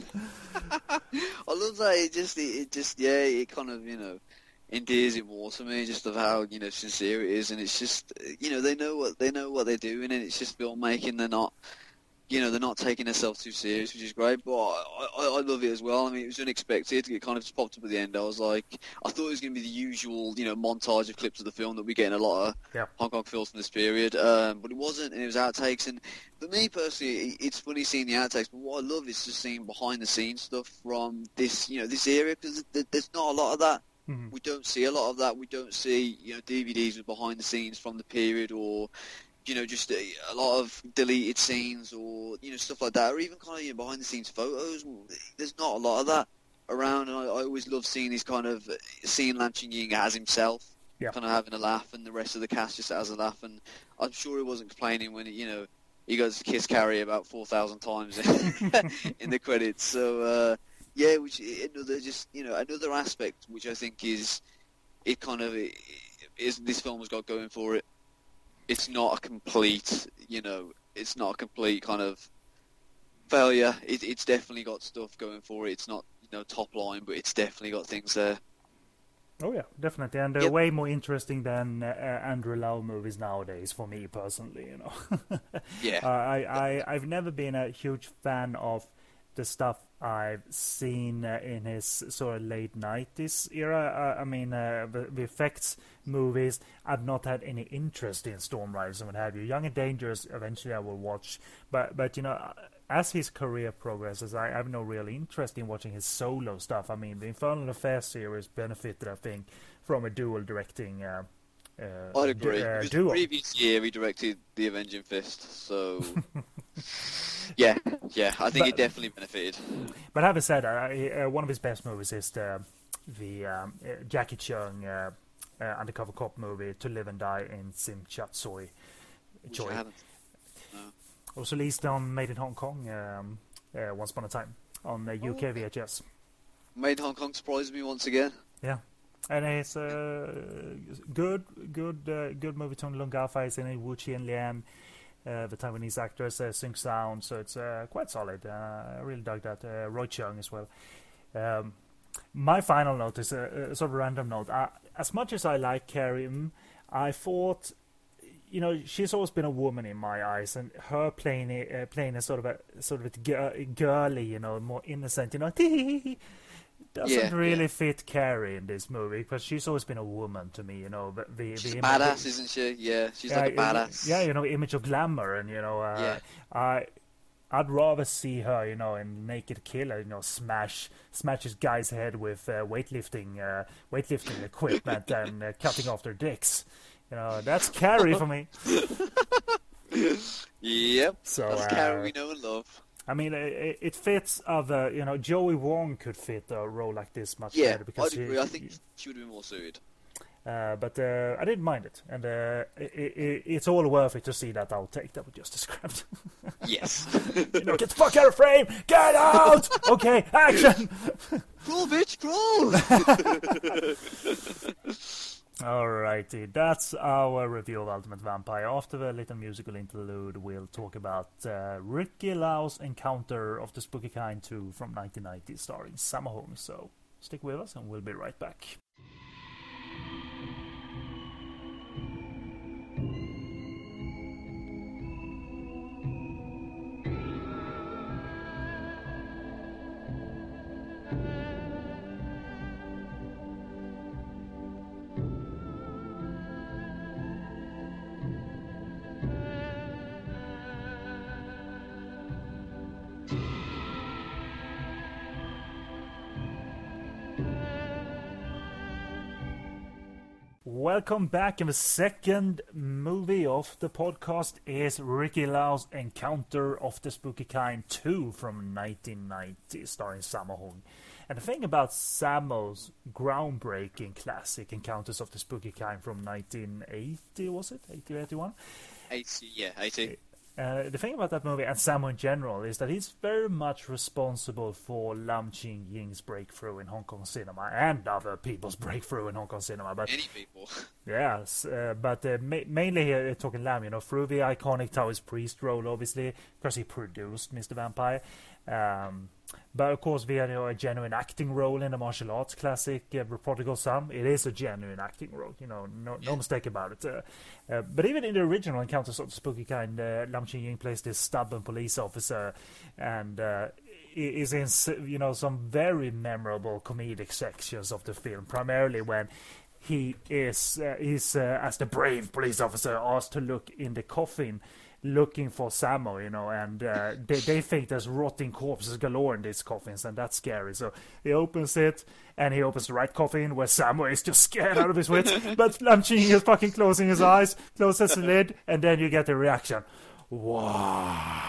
[SPEAKER 2] I love that. It just, it, it just, yeah, it kind of, you know, endears it more to me, just of how, you know, sincere it is, and it's just, you know, they know what they know what they're doing, and it's just filmmaking. They're not, you know, they're not taking themselves too serious, which is great. But I, I, I love it as well. I mean, it was unexpected. It kind of just popped up at the end. I was like, I thought it was going to be the usual, you know, montage of clips of the film that we get in a lot of
[SPEAKER 1] Yeah.
[SPEAKER 2] Hong Kong films from this period, um, but it wasn't, and it was outtakes. And for me personally, it's funny seeing the outtakes, but what I love is just seeing behind the scenes stuff from this, you know, this era, because there's not a lot of that.
[SPEAKER 1] Mhm.
[SPEAKER 2] We don't see a lot of that. We don't see, you know, D V Ds with behind the scenes from the period, or, you know, just a, a lot of deleted scenes, or, you know, stuff like that, or even kind of, you know, behind the scenes photos. There's not a lot of that around, and I, I always love seeing this kind of seeing Lam Ching Ying as himself,
[SPEAKER 1] Yeah.
[SPEAKER 2] kind of having a laugh, and the rest of the cast just has a laugh. And I'm sure he wasn't complaining when, you know, he goes to kiss Carrie about four thousand times in the credits. So uh, yeah, which another just, you know, another aspect which I think is it kind of is this film has got going for it. It's not a complete, you know, it's not a complete kind of failure. It, it's definitely got stuff going for it. It's not, you know, top line, but it's definitely got things there.
[SPEAKER 1] Oh yeah, definitely, and they're
[SPEAKER 2] Yep.
[SPEAKER 1] way more interesting than uh, Andrew Lau movies nowadays for me personally. You know,
[SPEAKER 2] Yeah.
[SPEAKER 1] uh, I I I've never been a huge fan of the stuff I've seen uh, in his sort of late nineties era. Uh, I mean, uh, the, the effects movies. I've not had any interest in Storm Riders and what have you. Young and Dangerous, eventually I will watch, but but you know, as his career progresses, I have no real interest in watching his solo stuff. I mean, the Infernal Affair series benefited, I think, from a dual directing. Uh, uh,
[SPEAKER 2] I'd agree.
[SPEAKER 1] du- uh,
[SPEAKER 2] Because
[SPEAKER 1] duo.
[SPEAKER 2] the previous year he directed The Avenging Fist, so yeah, yeah, I think
[SPEAKER 1] But-
[SPEAKER 2] it definitely benefited.
[SPEAKER 1] But having said that, uh, uh, one of his best movies is the the um, uh, Jackie Chung uh, uh, undercover cop movie To Live and Die in Sim Chat Soy.
[SPEAKER 2] Which
[SPEAKER 1] Choi.
[SPEAKER 2] I haven't.
[SPEAKER 1] Was released on Made in Hong Kong um, uh, once upon a time on uh, U K
[SPEAKER 2] Oh.
[SPEAKER 1] V H S.
[SPEAKER 2] Made Hong Kong surprised me once again.
[SPEAKER 1] Yeah, and it's a good, good, uh, good movie. Tony Leung Gao is in it. Wu Qian Lian, uh, the Taiwanese actors, uh, sing sound, so it's uh, quite solid. Uh, I really dug that. Uh, Roy Chung as well. Um, my final note is a, a sort of random note. Uh, as much as I like Carrie, mm, I thought, you know, she's always been a woman in my eyes, and her playing a, uh, playing a sort of a sort of a gi- girly, you know, more innocent, you know, doesn't
[SPEAKER 2] Yeah,
[SPEAKER 1] really
[SPEAKER 2] yeah.
[SPEAKER 1] fit Carrie in this movie, because she's always been a woman to me, you know. The, the,
[SPEAKER 2] She's
[SPEAKER 1] the
[SPEAKER 2] a badass, isn't she? Yeah, she's like a
[SPEAKER 1] yeah,
[SPEAKER 2] badass.
[SPEAKER 1] Yeah, you know, image of glamour, and you know, uh,
[SPEAKER 2] Yeah.
[SPEAKER 1] I, I'd rather see her, you know, in Naked Killer, you know, smash smashes guy's head with uh, weightlifting, uh, weightlifting equipment and uh, cutting off their dicks. You know, that's Carrie for me.
[SPEAKER 2] Yep.
[SPEAKER 1] So,
[SPEAKER 2] That's
[SPEAKER 1] uh,
[SPEAKER 2] Carrie we know and love.
[SPEAKER 1] I mean, it, it fits other, you know, Joey Wong could fit a role like this much
[SPEAKER 2] Yeah,
[SPEAKER 1] better because
[SPEAKER 2] I'd agree.
[SPEAKER 1] he-
[SPEAKER 2] I think she would have been more suited.
[SPEAKER 1] Uh, but uh, I didn't mind it, and uh, it, it, it's all worth it to see that outtake that we just described.
[SPEAKER 2] Yes.
[SPEAKER 1] You know, get the fuck out of frame! Get out! Okay, action!
[SPEAKER 2] Crawl, bitch, crawl!
[SPEAKER 1] Alrighty, that's our review of Ultimate Vampire. After the little musical interlude, we'll talk about uh, Ricky Lau's Encounter of the Spooky Kind two from nineteen ninety, starring Sammo Hung. So stick with us, and we'll be right back. Welcome back, and the second movie of the podcast is Ricky Lau's Encounter of the Spooky Kind two from nineteen ninety, starring Sammo Hung. And the thing about Sammo's groundbreaking classic Encounters of the Spooky Kind from nineteen eighty, was it? eighty or eighty-one?
[SPEAKER 2] eighty, yeah, eighty.
[SPEAKER 1] Uh, the thing about that movie, and Sammo in general, is that he's very much responsible for Lam Ching-ying's breakthrough in Hong Kong cinema, and other people's breakthrough in Hong Kong cinema. But
[SPEAKER 2] Many people.
[SPEAKER 1] yes, uh, but uh, ma- mainly here, uh, talking Lam, you know, through the iconic Taoist priest role, obviously, because he produced Mister Vampire. Um, but of course, via you know, a genuine acting role in the martial arts classic uh, The Prodigal Son, it is a genuine acting role, you know, no, no mistake about it. Uh, uh, but even in the original Encounters of the Spooky Kind, uh, Lam Ching-ying plays this stubborn police officer, and uh, is in you know some very memorable comedic sections of the film, primarily when he is uh, he's uh, as the brave police officer asked to look in the coffin looking for Sammo, you know, and uh, they, they think there's rotting corpses galore in these coffins, and that's scary. So he opens it, and he opens the right coffin where Sammo is just scared out of his wits, but Lam Ching-ying is fucking closing his eyes, closes the lid, and then you get the reaction. Wow.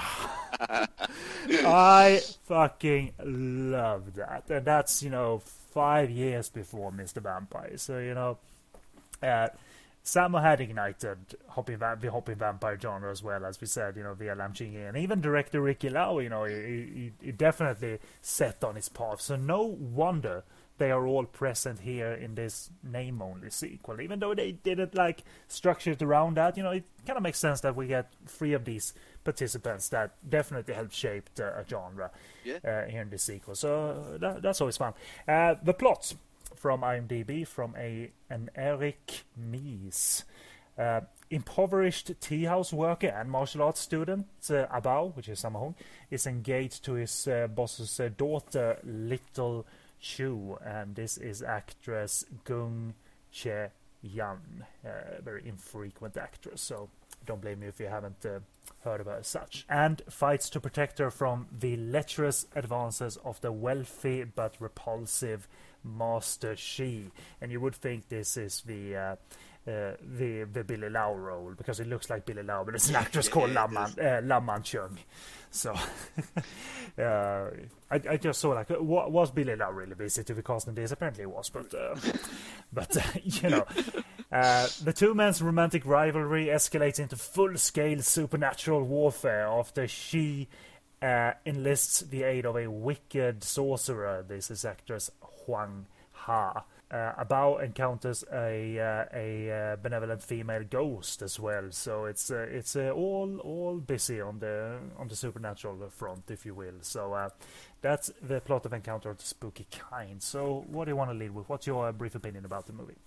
[SPEAKER 1] I fucking love that. And that's, you know, five years before Mister Vampire. So, you know, uh, Sammo had ignited hopping va- the hopping vampire genre as well, as we said, you know, via Lam Ching-ying. And even director Ricky Lau, you know, he, he, he definitely set on his path. So no wonder they are all present here in this name-only sequel. Even though they didn't, like, structure it around that, you know, it kind of makes sense that we get three of these participants that definitely helped shape the, a genre
[SPEAKER 2] yeah.
[SPEAKER 1] uh, here in this sequel. So uh, that, that's always fun. Uh, the plot from IMDb, from a an Eric Mies. Uh, impoverished tea house worker and martial arts student uh, Abao, which is Sammo Hung, is engaged to his uh, boss's uh, daughter, Little Chu, and this is actress Gung Che Yan, a uh, very infrequent actress, so don't blame me if you haven't uh, heard of her as such, and fights to protect her from the lecherous advances of the wealthy but repulsive Master Shi. And you would think this is the uh, uh, the the Billy Lau role, because it looks like Billy Lau, but it's an actress
[SPEAKER 2] yeah,
[SPEAKER 1] called
[SPEAKER 2] yeah,
[SPEAKER 1] Lam, Man, uh, Lam Man Chung. So uh, I, I just saw like, what, was Billy Lau really busy to be casting this? Apparently it was, but uh, but uh, you know, uh, the two men's romantic rivalry escalates into full-scale supernatural warfare after Shi uh, enlists the aid of a wicked sorcerer. This is actress Huang Ha. Uh, Abao encounters a uh, a uh, benevolent female ghost as well, so it's uh, it's uh, all all busy on the on the supernatural front, if you will. So uh, that's the plot of Encounter of the Spooky Kind. So what do you want to lead with? What's your uh, brief opinion about the movie?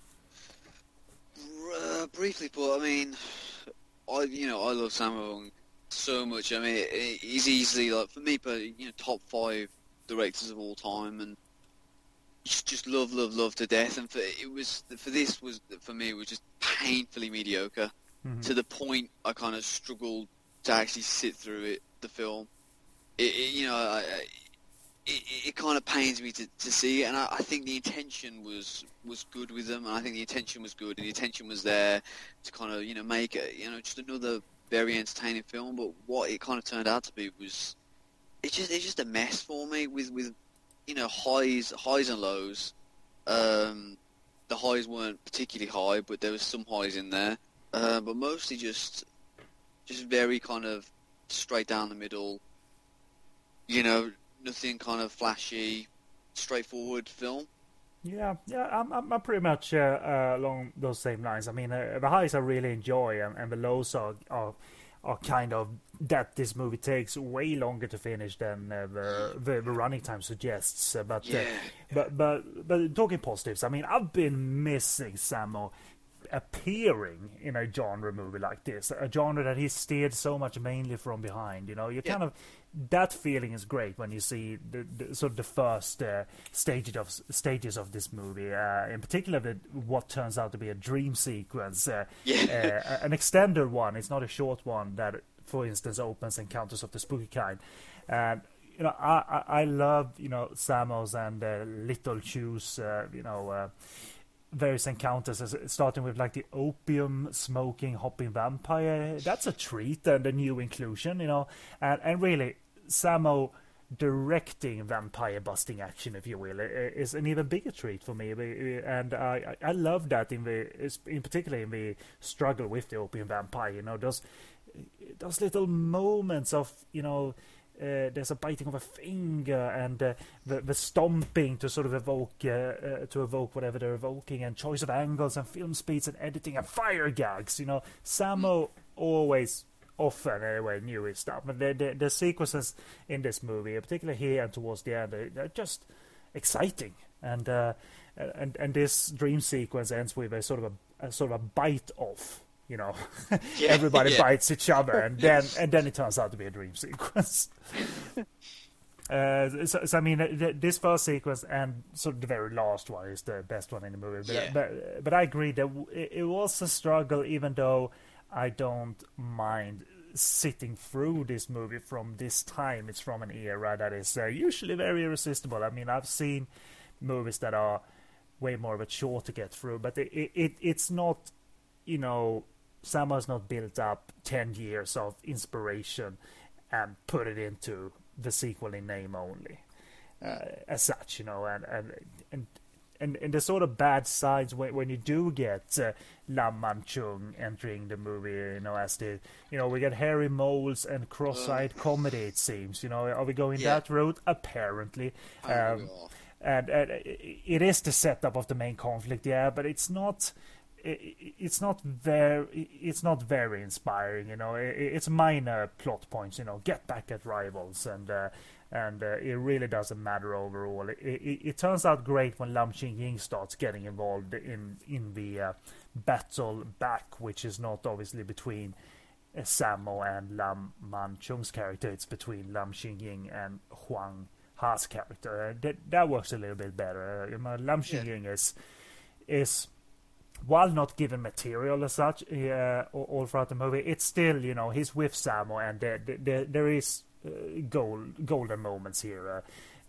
[SPEAKER 2] Uh, briefly put, I mean, I you know I love Sammo Hung so much. I mean, he's easily, like, for me, but you know, top five directors of all time, and just love, love, love to death. And for it was for this was for me it was just painfully mediocre, mm-hmm. to the point I kind of struggled to actually sit through it. The film, it, it you know, I, I, it, it kind of pains me to, to see it, and I, I think the intention was was good with them, and I think the intention was good, and the intention was there to kind of, you know, make it, you know, just another very entertaining film. But what it kind of turned out to be was it's just it's just a mess for me with with. you know, highs, highs and lows. Um, the highs weren't particularly high, but there was some highs in there. Uh, but mostly just, just very kind of straight down the middle. You know, nothing kind of flashy, straightforward film.
[SPEAKER 1] Yeah, yeah, I'm, I'm, I'm pretty much uh, uh, along those same lines. I mean, uh, the highs I really enjoy, and, and the lows are, are are kind of that this movie takes way longer to finish than uh, the, the the running time suggests. Uh, but,
[SPEAKER 2] Yeah.
[SPEAKER 1] uh, but but but talking positives, I mean, I've been missing Sammo appearing in a genre movie like this, a genre that he steered so much mainly from behind. You know, you
[SPEAKER 2] Yeah.
[SPEAKER 1] kind of that feeling is great when you see the, the sort of the first uh, stages of stages of this movie. Uh, in particular, the, what turns out to be a dream sequence, uh,
[SPEAKER 2] Yeah.
[SPEAKER 1] uh, an extended one. It's not a short one that, for instance, opens Encounters of the Spooky Kind. And you know, I I, I love you know Sammo's and uh, Little Chew's uh, you know. Uh, various encounters, as- starting with like the opium smoking hopping vampire. That's a treat and a new inclusion, you know, and and really Sammo directing vampire busting action, if you will, i- i- is an even bigger treat for me. And I I I love that in the in particular in the struggle with the opium vampire. You know, those those little moments of you know. Uh, there's a biting of a finger and uh, the the stomping to sort of evoke uh, uh, to evoke whatever they're evoking, and choice of angles and film speeds and editing and fire gags. You know, Sammo always, often anyway, knew his stuff. But the, the the sequences in this movie, particularly here and towards the end, they're, they're just exciting. And uh, and and this dream sequence ends with a sort of a, a sort of a bite off. You know,
[SPEAKER 2] Yeah,
[SPEAKER 1] everybody
[SPEAKER 2] yeah.
[SPEAKER 1] bites each other, and then and then it turns out to be a dream sequence. uh, so, so I mean, th- this first sequence and sort of the very last one is the best one in the movie. But
[SPEAKER 2] Yeah.
[SPEAKER 1] but, but I agree that w- it, it was a struggle, even though I don't mind sitting through this movie from this time. It's from an era that is uh, usually very irresistible. I mean, I've seen movies that are way more of a chore to get through, but it, it, it it's not, you know. Sammo's not built up ten years of inspiration and put it into the sequel in name only, uh, as such, you know, and and and and, and the sort of bad sides when when you do get uh, Lam Manchung entering the movie, you know, as the you know we get hairy moles and cross-eyed comedy. It seems, you know, are we going
[SPEAKER 2] Yeah.
[SPEAKER 1] that route? Apparently.
[SPEAKER 2] Apparently
[SPEAKER 1] Um,
[SPEAKER 2] we are.
[SPEAKER 1] and, and it is the setup of the main conflict, yeah, but it's not. It's not very. It's not very inspiring, you know. It's minor plot points, you know. Get back at rivals, and uh, and uh, it really doesn't matter overall. It, it, it turns out great when Lam Ching Ying starts getting involved in in the uh, battle back, which is not obviously between uh, Sammo and Lam Man Chung's character. It's between Lam Ching Ying and Huang Ha's character. Uh, that that works a little bit better. Uh, you know, Lam Ching Ying is is. While not given material as such uh, all, all throughout the movie, it's still, you know, he's with Sammo, and there, there, there is uh, gold, golden moments here. Uh,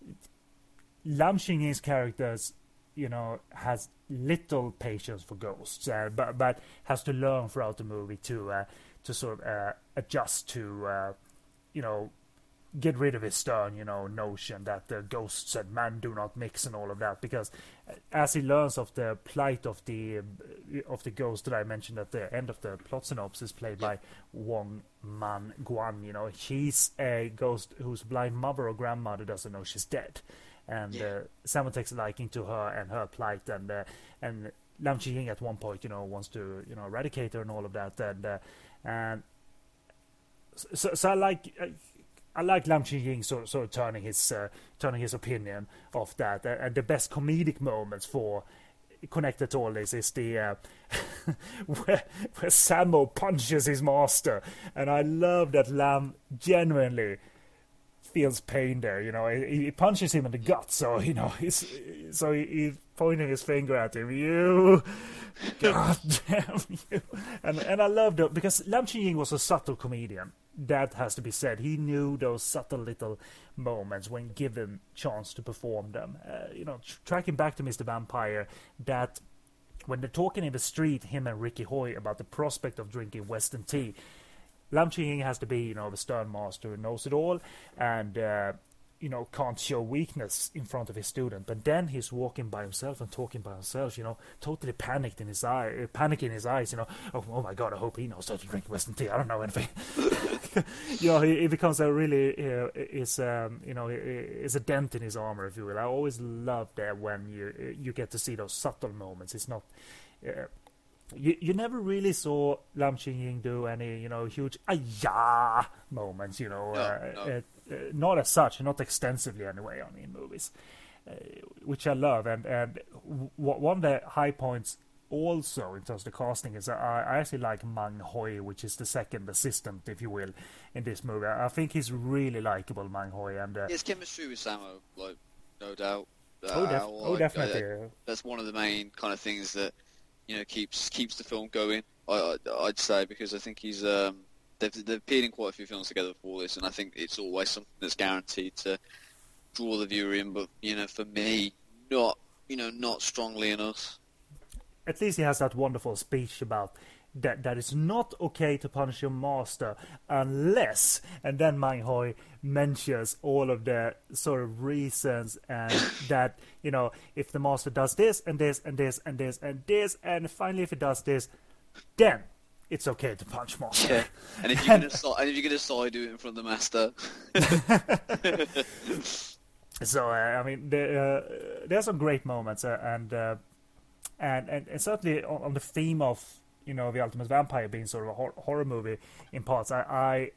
[SPEAKER 1] Lam Ching Ying's characters, you know, has little patience for ghosts, uh, but but has to learn throughout the movie to uh, to sort of uh, adjust to, uh, you know, get rid of his stern, you know, notion that the ghosts and man do not mix and all of that, because as he learns of the plight of the of the ghost that I mentioned at the end of the plot synopsis, played by Wong Man Guan, you know, she's a ghost whose blind mother or grandmother doesn't know she's dead, and
[SPEAKER 2] Yeah.
[SPEAKER 1] uh, someone takes a liking to her and her plight, and uh, and Lam Ching Ying at one point, you know, wants to, you know, eradicate her and all of that, and uh, and so, so I like. Uh, I like Lam Ching Ying sort of, sort of turning his uh, turning his opinion of that, uh, and the best comedic moments for connected to all this is the uh, where, where Sammo punches his master, and I love that Lam genuinely feels pain there. You know, he, he punches him in the gut, so you know he's so he, he's pointing his finger at him. You, God damn you! And and I love that because Lam Ching Ying was a subtle comedian. That has to be said. He knew those subtle little moments when given chance to perform them. Uh, you know, tr- tracking back to Mister Vampire, that when they're talking in the street, him and Ricky Hoy, about the prospect of drinking Western tea, Lam Ching Ying has to be, you know, the stern master who knows it all, and uh, you know, can't show weakness in front of his student, but then he's walking by himself and talking by himself, you know, totally panicked in his eye, uh, panic in his eyes, you know. Oh, oh my God, I hope he knows how to drink Western tea. I don't know anything. You know, he, he becomes a really uh, is um, you know is a dent in his armor, if you will. I always love that when you you get to see those subtle moments. It's not. Uh, You you never really saw Lam Ching-ying do any, you know, huge "ah moments, you know,
[SPEAKER 2] No,
[SPEAKER 1] uh,
[SPEAKER 2] no.
[SPEAKER 1] uh, uh, not as such, not extensively anyway, I mean, movies, uh, which I love. And and w- one of the high points also in terms of the casting is I, I actually like Mang Hoi, which is the second assistant, if you will, in this movie. I think he's really likable, Mang Hoi, and uh,
[SPEAKER 2] His chemistry with Samo, like, no doubt.
[SPEAKER 1] oh, def-
[SPEAKER 2] Uh,
[SPEAKER 1] oh,
[SPEAKER 2] like,
[SPEAKER 1] definitely.
[SPEAKER 2] uh, that's one of the main kind of things that, you know, keeps keeps the film going. I, I, I'd say, because I think he's um, they've they've appeared in quite a few films together before this, and I think it's always something that's guaranteed to draw the viewer in. But you know, for me, not you know not strongly enough.
[SPEAKER 1] At least he has that wonderful speech about that that it's not okay to punish your master unless, and then Mang Hoi mentions all of the sort of reasons, and that, you know, if the master does this and this and this and this and this, and finally if he does this, then it's okay to punch master.
[SPEAKER 2] Yeah, and if you're gonna side, and if you're gonna side, do it in front of the master.
[SPEAKER 1] So uh, I mean, there, uh, there are some great moments, uh, and, uh, and and and certainly on, on the theme of, you know, The Ultimate Vampire being sort of a hor- horror movie in parts, I, I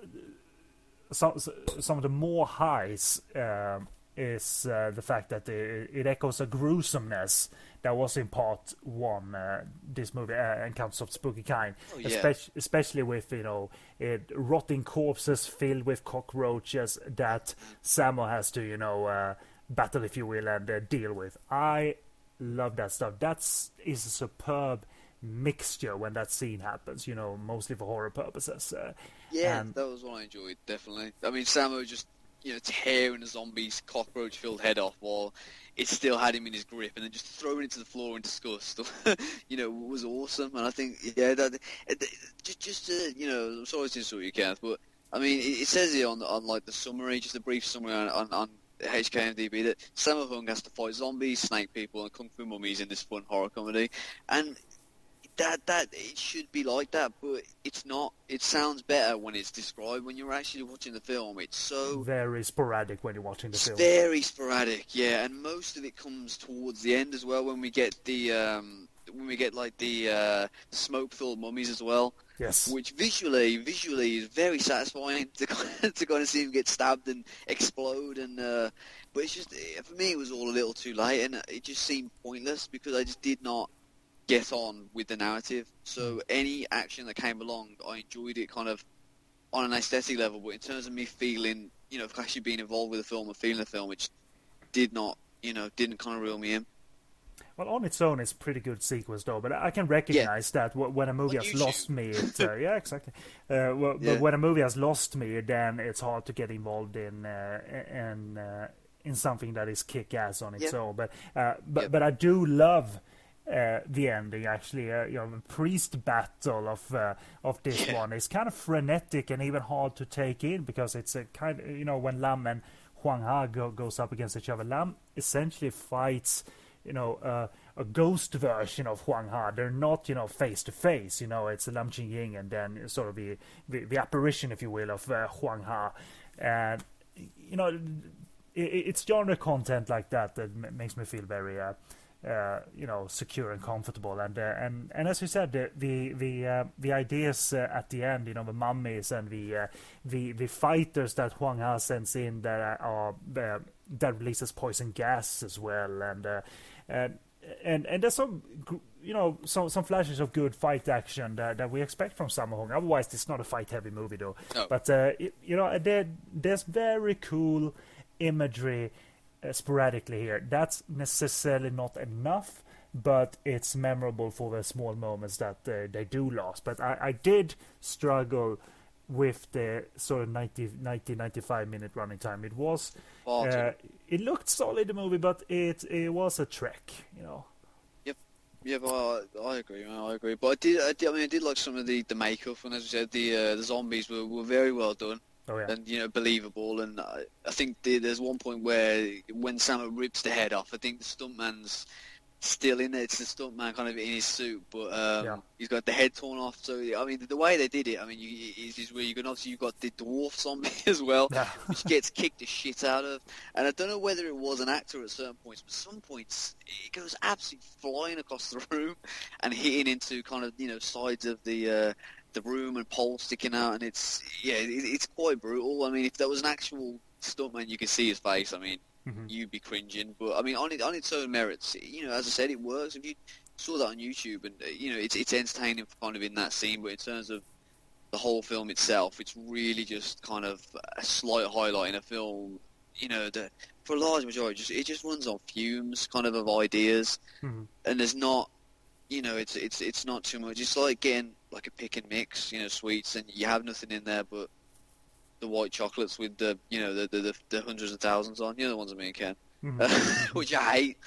[SPEAKER 1] some some of the more highs um, is uh, the fact that it, it echoes a gruesomeness that was in part one. Uh, this movie, uh, Encounters of the Spooky Kind,
[SPEAKER 2] Oh, yeah.
[SPEAKER 1] especially especially with, you know, it, rotting corpses filled with cockroaches that Samo has to, you know, uh, battle, if you will, and uh, deal with. I love that stuff. That's is a superb mixture when that scene happens, you know, mostly for horror purposes. Uh,
[SPEAKER 2] Yeah,
[SPEAKER 1] and
[SPEAKER 2] that was one I enjoyed, definitely. I mean, Samo just, you know, tearing a zombie's cockroach-filled head off while it still had him in his grip, and then just throwing it to the floor in disgust, you know, was awesome. And I think, yeah, that it, just, just uh, you know, I'm sorry to insult you, Kenneth, but I mean, it, it says here on, on like the summary, just a brief summary on, on, on H K M D B, that Sammo Hung has to fight zombies, snake people, and kung fu mummies in this fun horror comedy, and that that it should be like that, but it's not. It sounds better when it's described. When you're actually watching the film, it's so
[SPEAKER 1] very sporadic when you're watching the
[SPEAKER 2] it's
[SPEAKER 1] film.
[SPEAKER 2] very sporadic, yeah, and most of it comes towards the end as well, when we get the um, when we get like the uh, smoke-filled mummies as well.
[SPEAKER 1] Yes.
[SPEAKER 2] Which visually, visually is very satisfying to to kind of see him get stabbed and explode, and uh, but it's just, for me, it was all a little too late, and it just seemed pointless because I just did not get on with the narrative. So any action that came along, I enjoyed it kind of on an aesthetic level, but in terms of me feeling, you know, actually being involved with the film and feeling the film, it just did not, you know, didn't kind of reel me in.
[SPEAKER 1] Well, on its own, it's a pretty good sequence, though. But I can recognize yeah. that w- when a movie
[SPEAKER 2] On
[SPEAKER 1] has
[SPEAKER 2] YouTube.
[SPEAKER 1] lost me, it, uh, yeah, exactly. Uh, well,
[SPEAKER 2] Yeah.
[SPEAKER 1] But when a movie has lost me, then it's hard to get involved in uh, in uh, in something that is kick-ass on its
[SPEAKER 2] Yeah.
[SPEAKER 1] own. But uh, but
[SPEAKER 2] Yep.
[SPEAKER 1] but I do love uh, the ending. Actually, uh, you know, the priest battle of uh, of this
[SPEAKER 2] Yeah.
[SPEAKER 1] one is kind of frenetic and even hard to take in, because it's a kind of, you know, when Lam and Huang Ha go, goes up against each other, Lam essentially fights, you know, uh, a ghost version of Huang Ha. They're not, you know, face to face. You know, it's Lam Ching-ying and then sort of the the, the apparition, if you will, of uh, Huang Ha. And you know, it, it's genre content like that that m- makes me feel very, uh, uh, you know, secure and comfortable. And uh, and and as you said, the the the, uh, the ideas uh, at the end, you know, the mummies and the uh, the the fighters that Huang Ha sends in that are uh, that releases poison gas as well, and uh, and and and there's some, you know, some some flashes of good fight action that, that we expect from Sammo Hung. Otherwise, it's not a fight heavy movie, though.
[SPEAKER 2] No.
[SPEAKER 1] But uh, it, you know, there, there's very cool imagery uh, sporadically here. That's necessarily not enough, but it's memorable for the small moments that uh, they do last. But I, I did struggle with the sort of ninety, ninety, ninety-five minute running time. It was,
[SPEAKER 2] Far too.
[SPEAKER 1] uh, it looked solid, the movie, but it it was a trek, you know.
[SPEAKER 2] Yeah, but I, I agree, man, I agree. But I did, I did, I mean, I did like some of the, the makeup, and as we said, the uh, the zombies were, were very well done.
[SPEAKER 1] Oh, yeah.
[SPEAKER 2] and you know believable. And I, I think the, there's one point where when Samo rips the head off, I think the stuntman's still in it. It's the stuntman kind of in his suit, but um,
[SPEAKER 1] Yeah.
[SPEAKER 2] he's got the head torn off. So I mean, the way they did it, I mean, you, is, is where you can obviously you've got the dwarf zombie as well,
[SPEAKER 1] Yeah.
[SPEAKER 2] which gets kicked the shit out of. And I don't know whether it was an actor at certain points, but some points it goes absolutely flying across the room and hitting into kind of you know sides of the. Uh, the room and poles sticking out, and it's yeah, it, it's quite brutal. I mean, if there was an actual stuntman, you could see his face. I mean,
[SPEAKER 1] Mm-hmm.
[SPEAKER 2] you'd be cringing. But I mean, on it, on its own merits, you know, as I said, it works. If you saw that on YouTube, and uh, you know, it's it's entertaining kind of in that scene. But in terms of the whole film itself, it's really just kind of a slight highlight in a film. You know, that for a large majority, just it just runs on fumes, kind of of ideas,
[SPEAKER 1] Mm-hmm.
[SPEAKER 2] and there's not. You know, it's it's it's not too much. It's like getting like a pick and mix, you know, sweets, and you have nothing in there but the white chocolates with the, you know, the the, the, the hundreds of thousands on. You know the ones I mean, Ken,
[SPEAKER 1] Mm-hmm.
[SPEAKER 2] which I hate.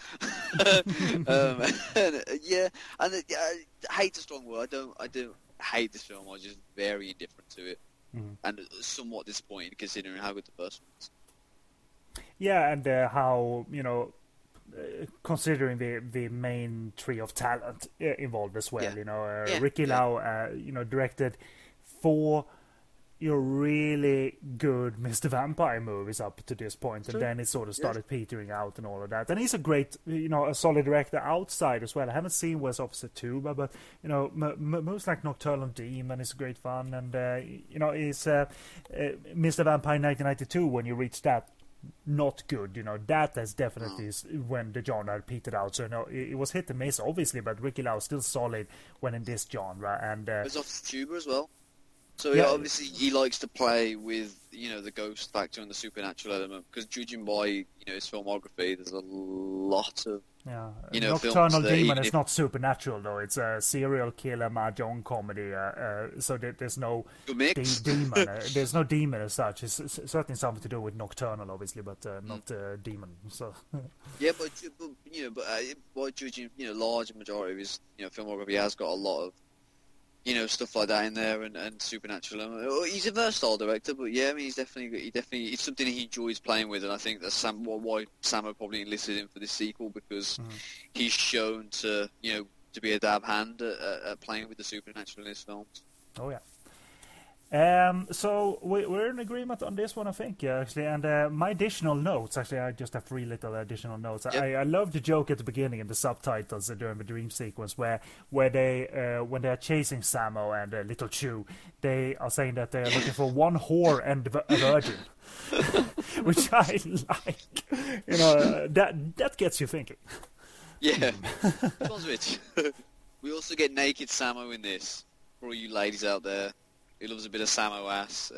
[SPEAKER 2] um, and, uh, yeah, and uh, I hate's a strong word. I don't I don't hate this film. I'm just very indifferent to it,
[SPEAKER 1] Mm-hmm.
[SPEAKER 2] and somewhat disappointed considering how good the first one was.
[SPEAKER 1] Yeah, and uh, how, you know, uh, considering the the main tree of talent uh, involved as well,
[SPEAKER 2] Yeah.
[SPEAKER 1] you know, uh,
[SPEAKER 2] Yeah,
[SPEAKER 1] Ricky
[SPEAKER 2] yeah.
[SPEAKER 1] Lau, uh, you know, directed four your really good Mister Vampire movies up to this point, and
[SPEAKER 2] True.
[SPEAKER 1] then it sort of
[SPEAKER 2] Yeah.
[SPEAKER 1] started petering out and all of that. And he's a great, you know, a solid director outside as well. I haven't seen West Officer two, but, but you know, m- m- movies like Nocturnal Demon is great fun, and uh, you know, is uh, uh, Mister Vampire nineteen ninety-two, when you reach that, not good, you know. That is definitely s when the genre petered out. So no, it, it was hit and miss, obviously, but Ricky Lau is still solid when in this genre. And uh,
[SPEAKER 2] It was off the tuber as well. So
[SPEAKER 1] Yeah.
[SPEAKER 2] yeah, obviously he likes to play with, you know, the ghost factor and the supernatural element, because judging by, you know, his filmography, there's a lot of
[SPEAKER 1] yeah,
[SPEAKER 2] You know,
[SPEAKER 1] Nocturnal
[SPEAKER 2] films that
[SPEAKER 1] Demon
[SPEAKER 2] even
[SPEAKER 1] is
[SPEAKER 2] if-
[SPEAKER 1] not supernatural though. It's a serial killer mahjong comedy. Uh, uh, so there, there's no
[SPEAKER 2] good
[SPEAKER 1] de-
[SPEAKER 2] mix.
[SPEAKER 1] demon. Uh, there's no demon as such. It's, it's certainly something to do with Nocturnal, obviously, but uh, not uh, demon. So
[SPEAKER 2] Yeah, but, but you know, but uh, by judging, you know, large majority of his, you know, filmography has got a lot of, you know, stuff like that in there, and, and supernatural. And, oh, he's a versatile director, but yeah, I mean, he's definitely, he definitely, it's something he enjoys playing with, and I think that's Sam, why Samo probably enlisted him for this sequel, because
[SPEAKER 1] Mhm.
[SPEAKER 2] he's shown to, you know, to be a dab hand at, at, at playing with the supernatural in his films.
[SPEAKER 1] oh yeah. Um, so we, we're in agreement on this one, I think, yeah, actually. And uh, my additional notes, actually, I just have three little additional notes.
[SPEAKER 2] Yep.
[SPEAKER 1] I, I love the joke at the beginning in the subtitles uh, during the dream sequence, where where they uh, when they are chasing Samo and uh, Little Chew, they are saying that they are looking for one whore and a virgin, which I like. You know, uh, that that gets you thinking.
[SPEAKER 2] Yeah, sounds rich. We also get naked Samo in this, for all you ladies out there. He loves a bit of Samo ass.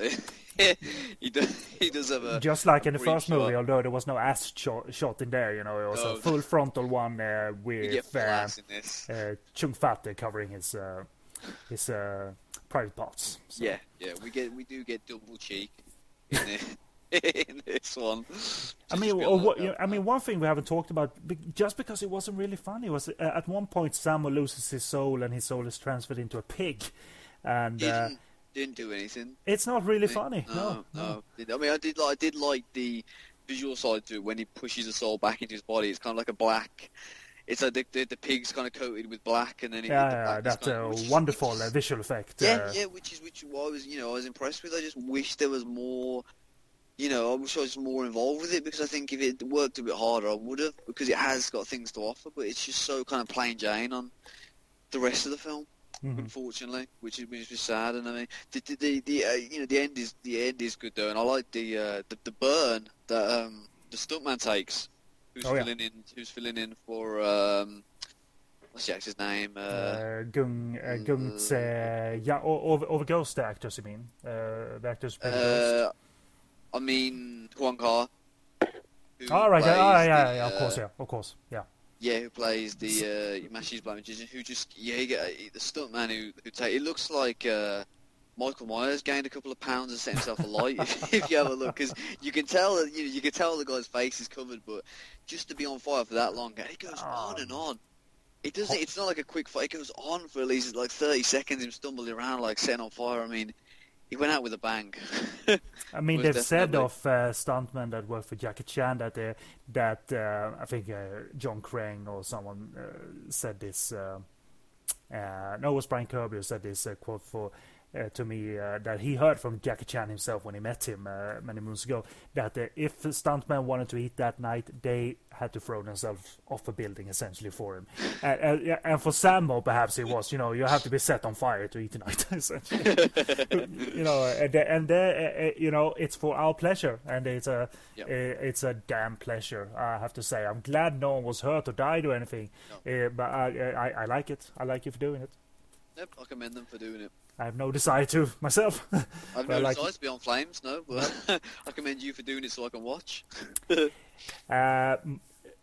[SPEAKER 2] he, does, he does have a...
[SPEAKER 1] Just like in the
[SPEAKER 2] brief
[SPEAKER 1] first movie,
[SPEAKER 2] shot.
[SPEAKER 1] although there was no ass shot, shot in there, you know, it was
[SPEAKER 2] No.
[SPEAKER 1] a full frontal one uh,
[SPEAKER 2] We get
[SPEAKER 1] with
[SPEAKER 2] full
[SPEAKER 1] uh,
[SPEAKER 2] ass in this.
[SPEAKER 1] uh, Chung Fat uh, covering his uh, his uh, private parts. So,
[SPEAKER 2] Yeah, yeah, we get we do get double cheek in, the, in this one.
[SPEAKER 1] I mean,
[SPEAKER 2] Just be
[SPEAKER 1] or
[SPEAKER 2] on the
[SPEAKER 1] what,
[SPEAKER 2] lookout.
[SPEAKER 1] I mean, one thing we haven't talked about, be- just because it wasn't really funny, was uh, at one point Samo loses his soul and his soul is transferred into a pig, and uh,
[SPEAKER 2] didn't, didn't do anything.
[SPEAKER 1] it's not really funny.
[SPEAKER 2] No,
[SPEAKER 1] No,
[SPEAKER 2] no. Did- I mean, I did like I did like the visual side to it when he pushes the soul back into his body. It's kind of like a black. It's like the the, the pig's kind of coated with black, and then it,
[SPEAKER 1] Yeah,
[SPEAKER 2] the
[SPEAKER 1] yeah,
[SPEAKER 2] black is
[SPEAKER 1] that's
[SPEAKER 2] kind
[SPEAKER 1] a
[SPEAKER 2] of- which is-
[SPEAKER 1] wonderful
[SPEAKER 2] which
[SPEAKER 1] uh,
[SPEAKER 2] is-
[SPEAKER 1] visual effect.
[SPEAKER 2] Yeah,
[SPEAKER 1] uh,
[SPEAKER 2] yeah, which is which I was, you know, I was impressed with. I just wish there was more, you know, I wish I was more involved with it, because I think if it worked a bit harder, I would have, because it has got things to offer, but it's just so kind of plain Jane on the rest of the film,
[SPEAKER 1] mhm.
[SPEAKER 2] unfortunately, which is which is sad. And I mean, the the, the, the uh, you know the end is the end is good though, and I like the uh, the, the burn that um, the stuntman takes, who's
[SPEAKER 1] Oh, yeah.
[SPEAKER 2] filling in, who's filling in for um, what's the actor's name? Uh,
[SPEAKER 1] Uh, Gung, uh, Gung's, uh, yeah, over, over Ghost actors, you mean? Uh, the actors who play Ghost?
[SPEAKER 2] Uh, I mean, Huang Ka. who
[SPEAKER 1] Oh, right, yeah,
[SPEAKER 2] plays
[SPEAKER 1] oh, yeah,
[SPEAKER 2] the,
[SPEAKER 1] yeah, of course,
[SPEAKER 2] uh,
[SPEAKER 1] yeah, of course, yeah.
[SPEAKER 2] Yeah, who plays the uh, Mashi's Black Magician, who just, yeah, he get, the stuntman who, who take, it looks like uh, Michael Myers gained a couple of pounds and set himself alight, if, if you have a look, because you can tell, that, you know, you can tell the guy's face is covered, but just to be on fire for that long, it goes
[SPEAKER 1] Oh.
[SPEAKER 2] on and on. It doesn't, it's not like a quick fight, it goes on for at least like thirty seconds, him stumbling around, like setting on fire. I mean, he went out with a bang.
[SPEAKER 1] I mean,
[SPEAKER 2] Most
[SPEAKER 1] they've
[SPEAKER 2] definitely.
[SPEAKER 1] said of uh, stuntmen that work for Jackie Chan that they, that uh, I think uh, John Crane or someone uh, said this. Uh, uh, no, it was Brian Kirby who said this uh, quote for uh, to me uh, that he heard from Jackie Chan himself when he met him uh, many moons ago. That uh, if the stuntmen wanted to eat that night, they had to throw themselves off a building essentially for him. and, and, yeah, and for Sammo, perhaps it was, you know, you have to be set on fire to eat tonight. Essentially, you know, and and uh, uh, you know, it's for our pleasure, and it's a
[SPEAKER 2] Yep.
[SPEAKER 1] uh, it's a damn pleasure. I have to say, I'm glad no one was hurt or died or anything.
[SPEAKER 2] No.
[SPEAKER 1] Uh, but I, I I like it. I like you for doing it.
[SPEAKER 2] Yep, I commend them for doing it.
[SPEAKER 1] I have no desire to myself.
[SPEAKER 2] I've
[SPEAKER 1] But I
[SPEAKER 2] no
[SPEAKER 1] like
[SPEAKER 2] desire to be on flames, no, but I commend you for doing it so I can watch.
[SPEAKER 1] Uh, m-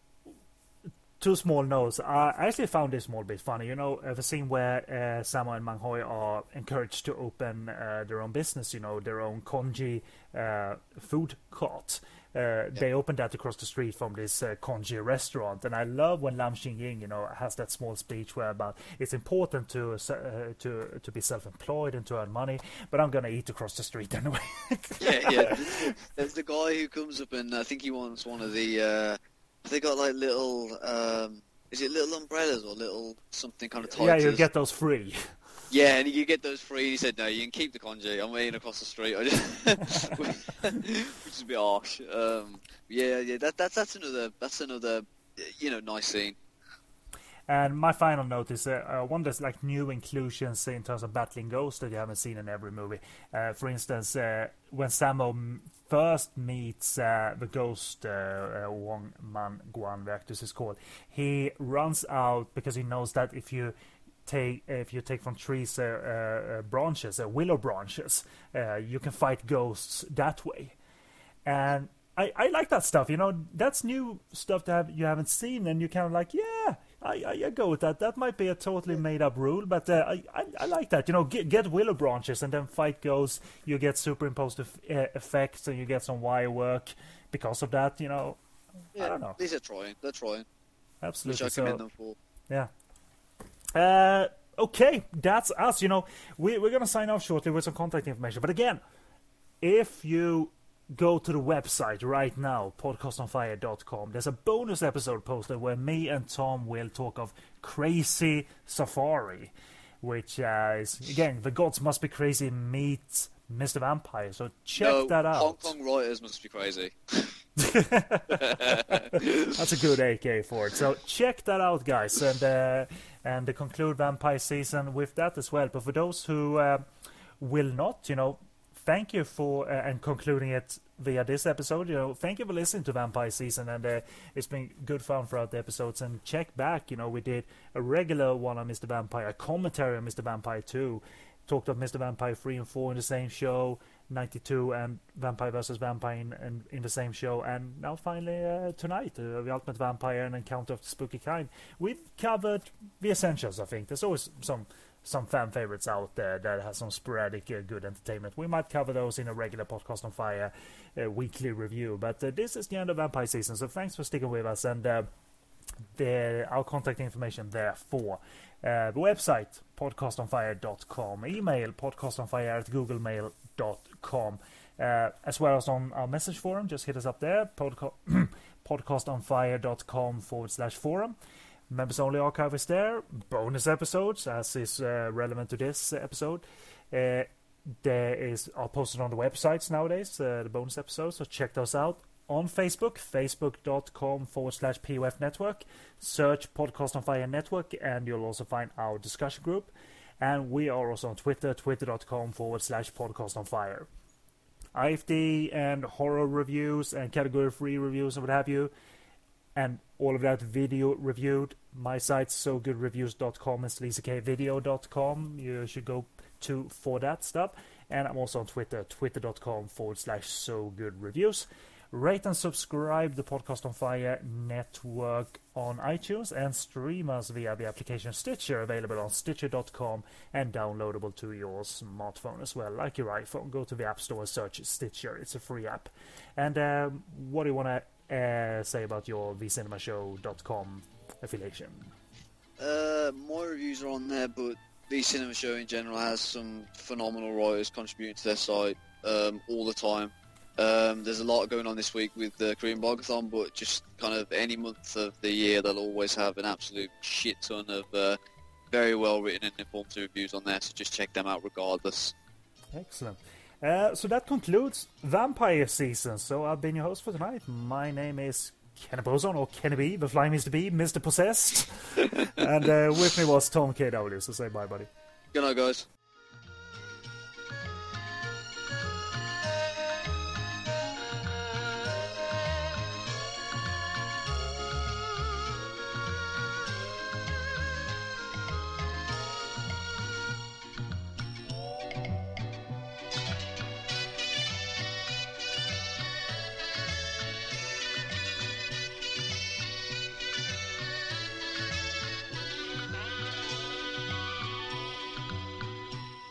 [SPEAKER 1] two small notes. I actually found this small bit funny. You know, uh, the scene where uh, Sammo and Mang Hoi are encouraged to open uh, their own business, you know, their own congee uh, food cart. Uh, They opened that across the street from this uh, congee restaurant, and I love when Lam Xingying, you know, has that small speech where about it's important to uh, to to be self-employed and to earn money, but I'm gonna eat across the street anyway.
[SPEAKER 2] yeah, yeah. There's the guy who comes up and I think he wants one of the. Uh, they got like little. Um, is it little umbrellas or little something kind of tight?
[SPEAKER 1] Yeah,
[SPEAKER 2] to
[SPEAKER 1] you
[SPEAKER 2] the-
[SPEAKER 1] get those free.
[SPEAKER 2] Yeah, and you get those free. And he said, "No, you can keep the congee. I'm eating across the street." I just, which is a bit harsh. Um, yeah, yeah. That, that's that's another that's another you know nice scene.
[SPEAKER 1] And my final note is uh, uh, one that's like new inclusions in terms of battling ghosts that you haven't seen in every movie. Uh, for instance, uh, when Sammo m- first meets uh, the ghost, uh, uh, Wong Man Guan, the actress is called, he runs out because he knows that if you take if you take from trees uh, uh, branches, uh, willow branches, uh, you can fight ghosts that way. And I, I like that stuff, you know, that's new stuff that have, you haven't seen, and you kind of like, yeah, I, I, I go with that. That might be a totally made up rule, but uh, I, I I like that. You know, get, get willow branches and then fight ghosts. You get superimposed eff- uh, effects and you get some wire work because of that. You know,
[SPEAKER 2] Yeah,
[SPEAKER 1] I don't know.
[SPEAKER 2] At least they're trying. They're trying,
[SPEAKER 1] Absolutely.
[SPEAKER 2] which I commend
[SPEAKER 1] So,
[SPEAKER 2] them for.
[SPEAKER 1] yeah. Uh, okay, that's us. You know, we, we're going to sign off shortly with some contact information. But again, if you go to the website right now, podcast on fire dot com, there's a bonus episode posted where me and Tom will talk of Crazy Safari, which uh, is, again, The Gods Must Be Crazy meets Mister Vampire. So check
[SPEAKER 2] no,
[SPEAKER 1] that out.
[SPEAKER 2] Hong Kong writers must be crazy.
[SPEAKER 1] That's a good A K for it. So check that out, guys, and uh, and to conclude Vampire season with that as well. But for those who uh, will not, you know, thank you for uh, and concluding it via this episode. You know, thank you for listening to Vampire season, and uh, it's been good fun throughout the episodes. And check back, you know, we did a regular one on Mister Vampire, a commentary on Mister Vampire two, talked of Mister Vampire three and four in the same show, ninety-two and Vampire versus Vampire in, in, in the same show, and now finally uh, tonight, uh, The Ultimate Vampire and Encounter of the Spooky Kind. We've covered the essentials, I think. There's always some some fan favorites out there that has some sporadic uh, good entertainment. We might cover those in a regular Podcast on Fire uh, weekly review, but uh, this is the end of Vampire season, so thanks for sticking with us, and uh, the, our contact information there for uh, the website, podcast on fire dot com, email podcastonfire at googlemail dot com, uh, as well as on our message forum. Just hit us up there, podca- podcastonfire dot com forward slash forum. Members only archive is there, bonus episodes as is uh, relevant to this episode. Uh, there is are posted on the websites nowadays, uh, the bonus episodes, so check those out. On Facebook, facebook.com forward slash POF network. Search Podcast on Fire Network and you'll also find our discussion group. And we are also on Twitter, twitter.com forward slash podcast on fire. I F D and horror reviews and category free reviews and what have you. And all of that video reviewed. My site, so good reviews dot com and sleazy k video dot com. You should go to for that stuff. And I'm also on Twitter, twitter.com forward slash so good reviews. Rate and subscribe the Podcast on Fire network on iTunes and stream us via the application Stitcher, available on stitcher dot com and downloadable to your smartphone as well, like your iPhone. Go to the App Store and search Stitcher. It's a free app. And um, what do you want to uh, say about your v cinema show dot com affiliation?
[SPEAKER 2] Uh, my reviews are on there, but the Cinema Show in general has some phenomenal writers contributing to their site um, all the time. Um, there's a lot going on this week with the Korean Blogathon, but just kind of any month of the year, they'll always have an absolute shit ton of uh, very well written and informative reviews on there, so just check them out regardless.
[SPEAKER 1] Excellent. Uh, so that concludes Vampire Season. So I've been your host for tonight. My name is Kenny Bozon, or Kenny B, the Flying Mister B, Mister Possessed. And uh, with me was Tom K W, so say bye, buddy.
[SPEAKER 2] Good night, guys.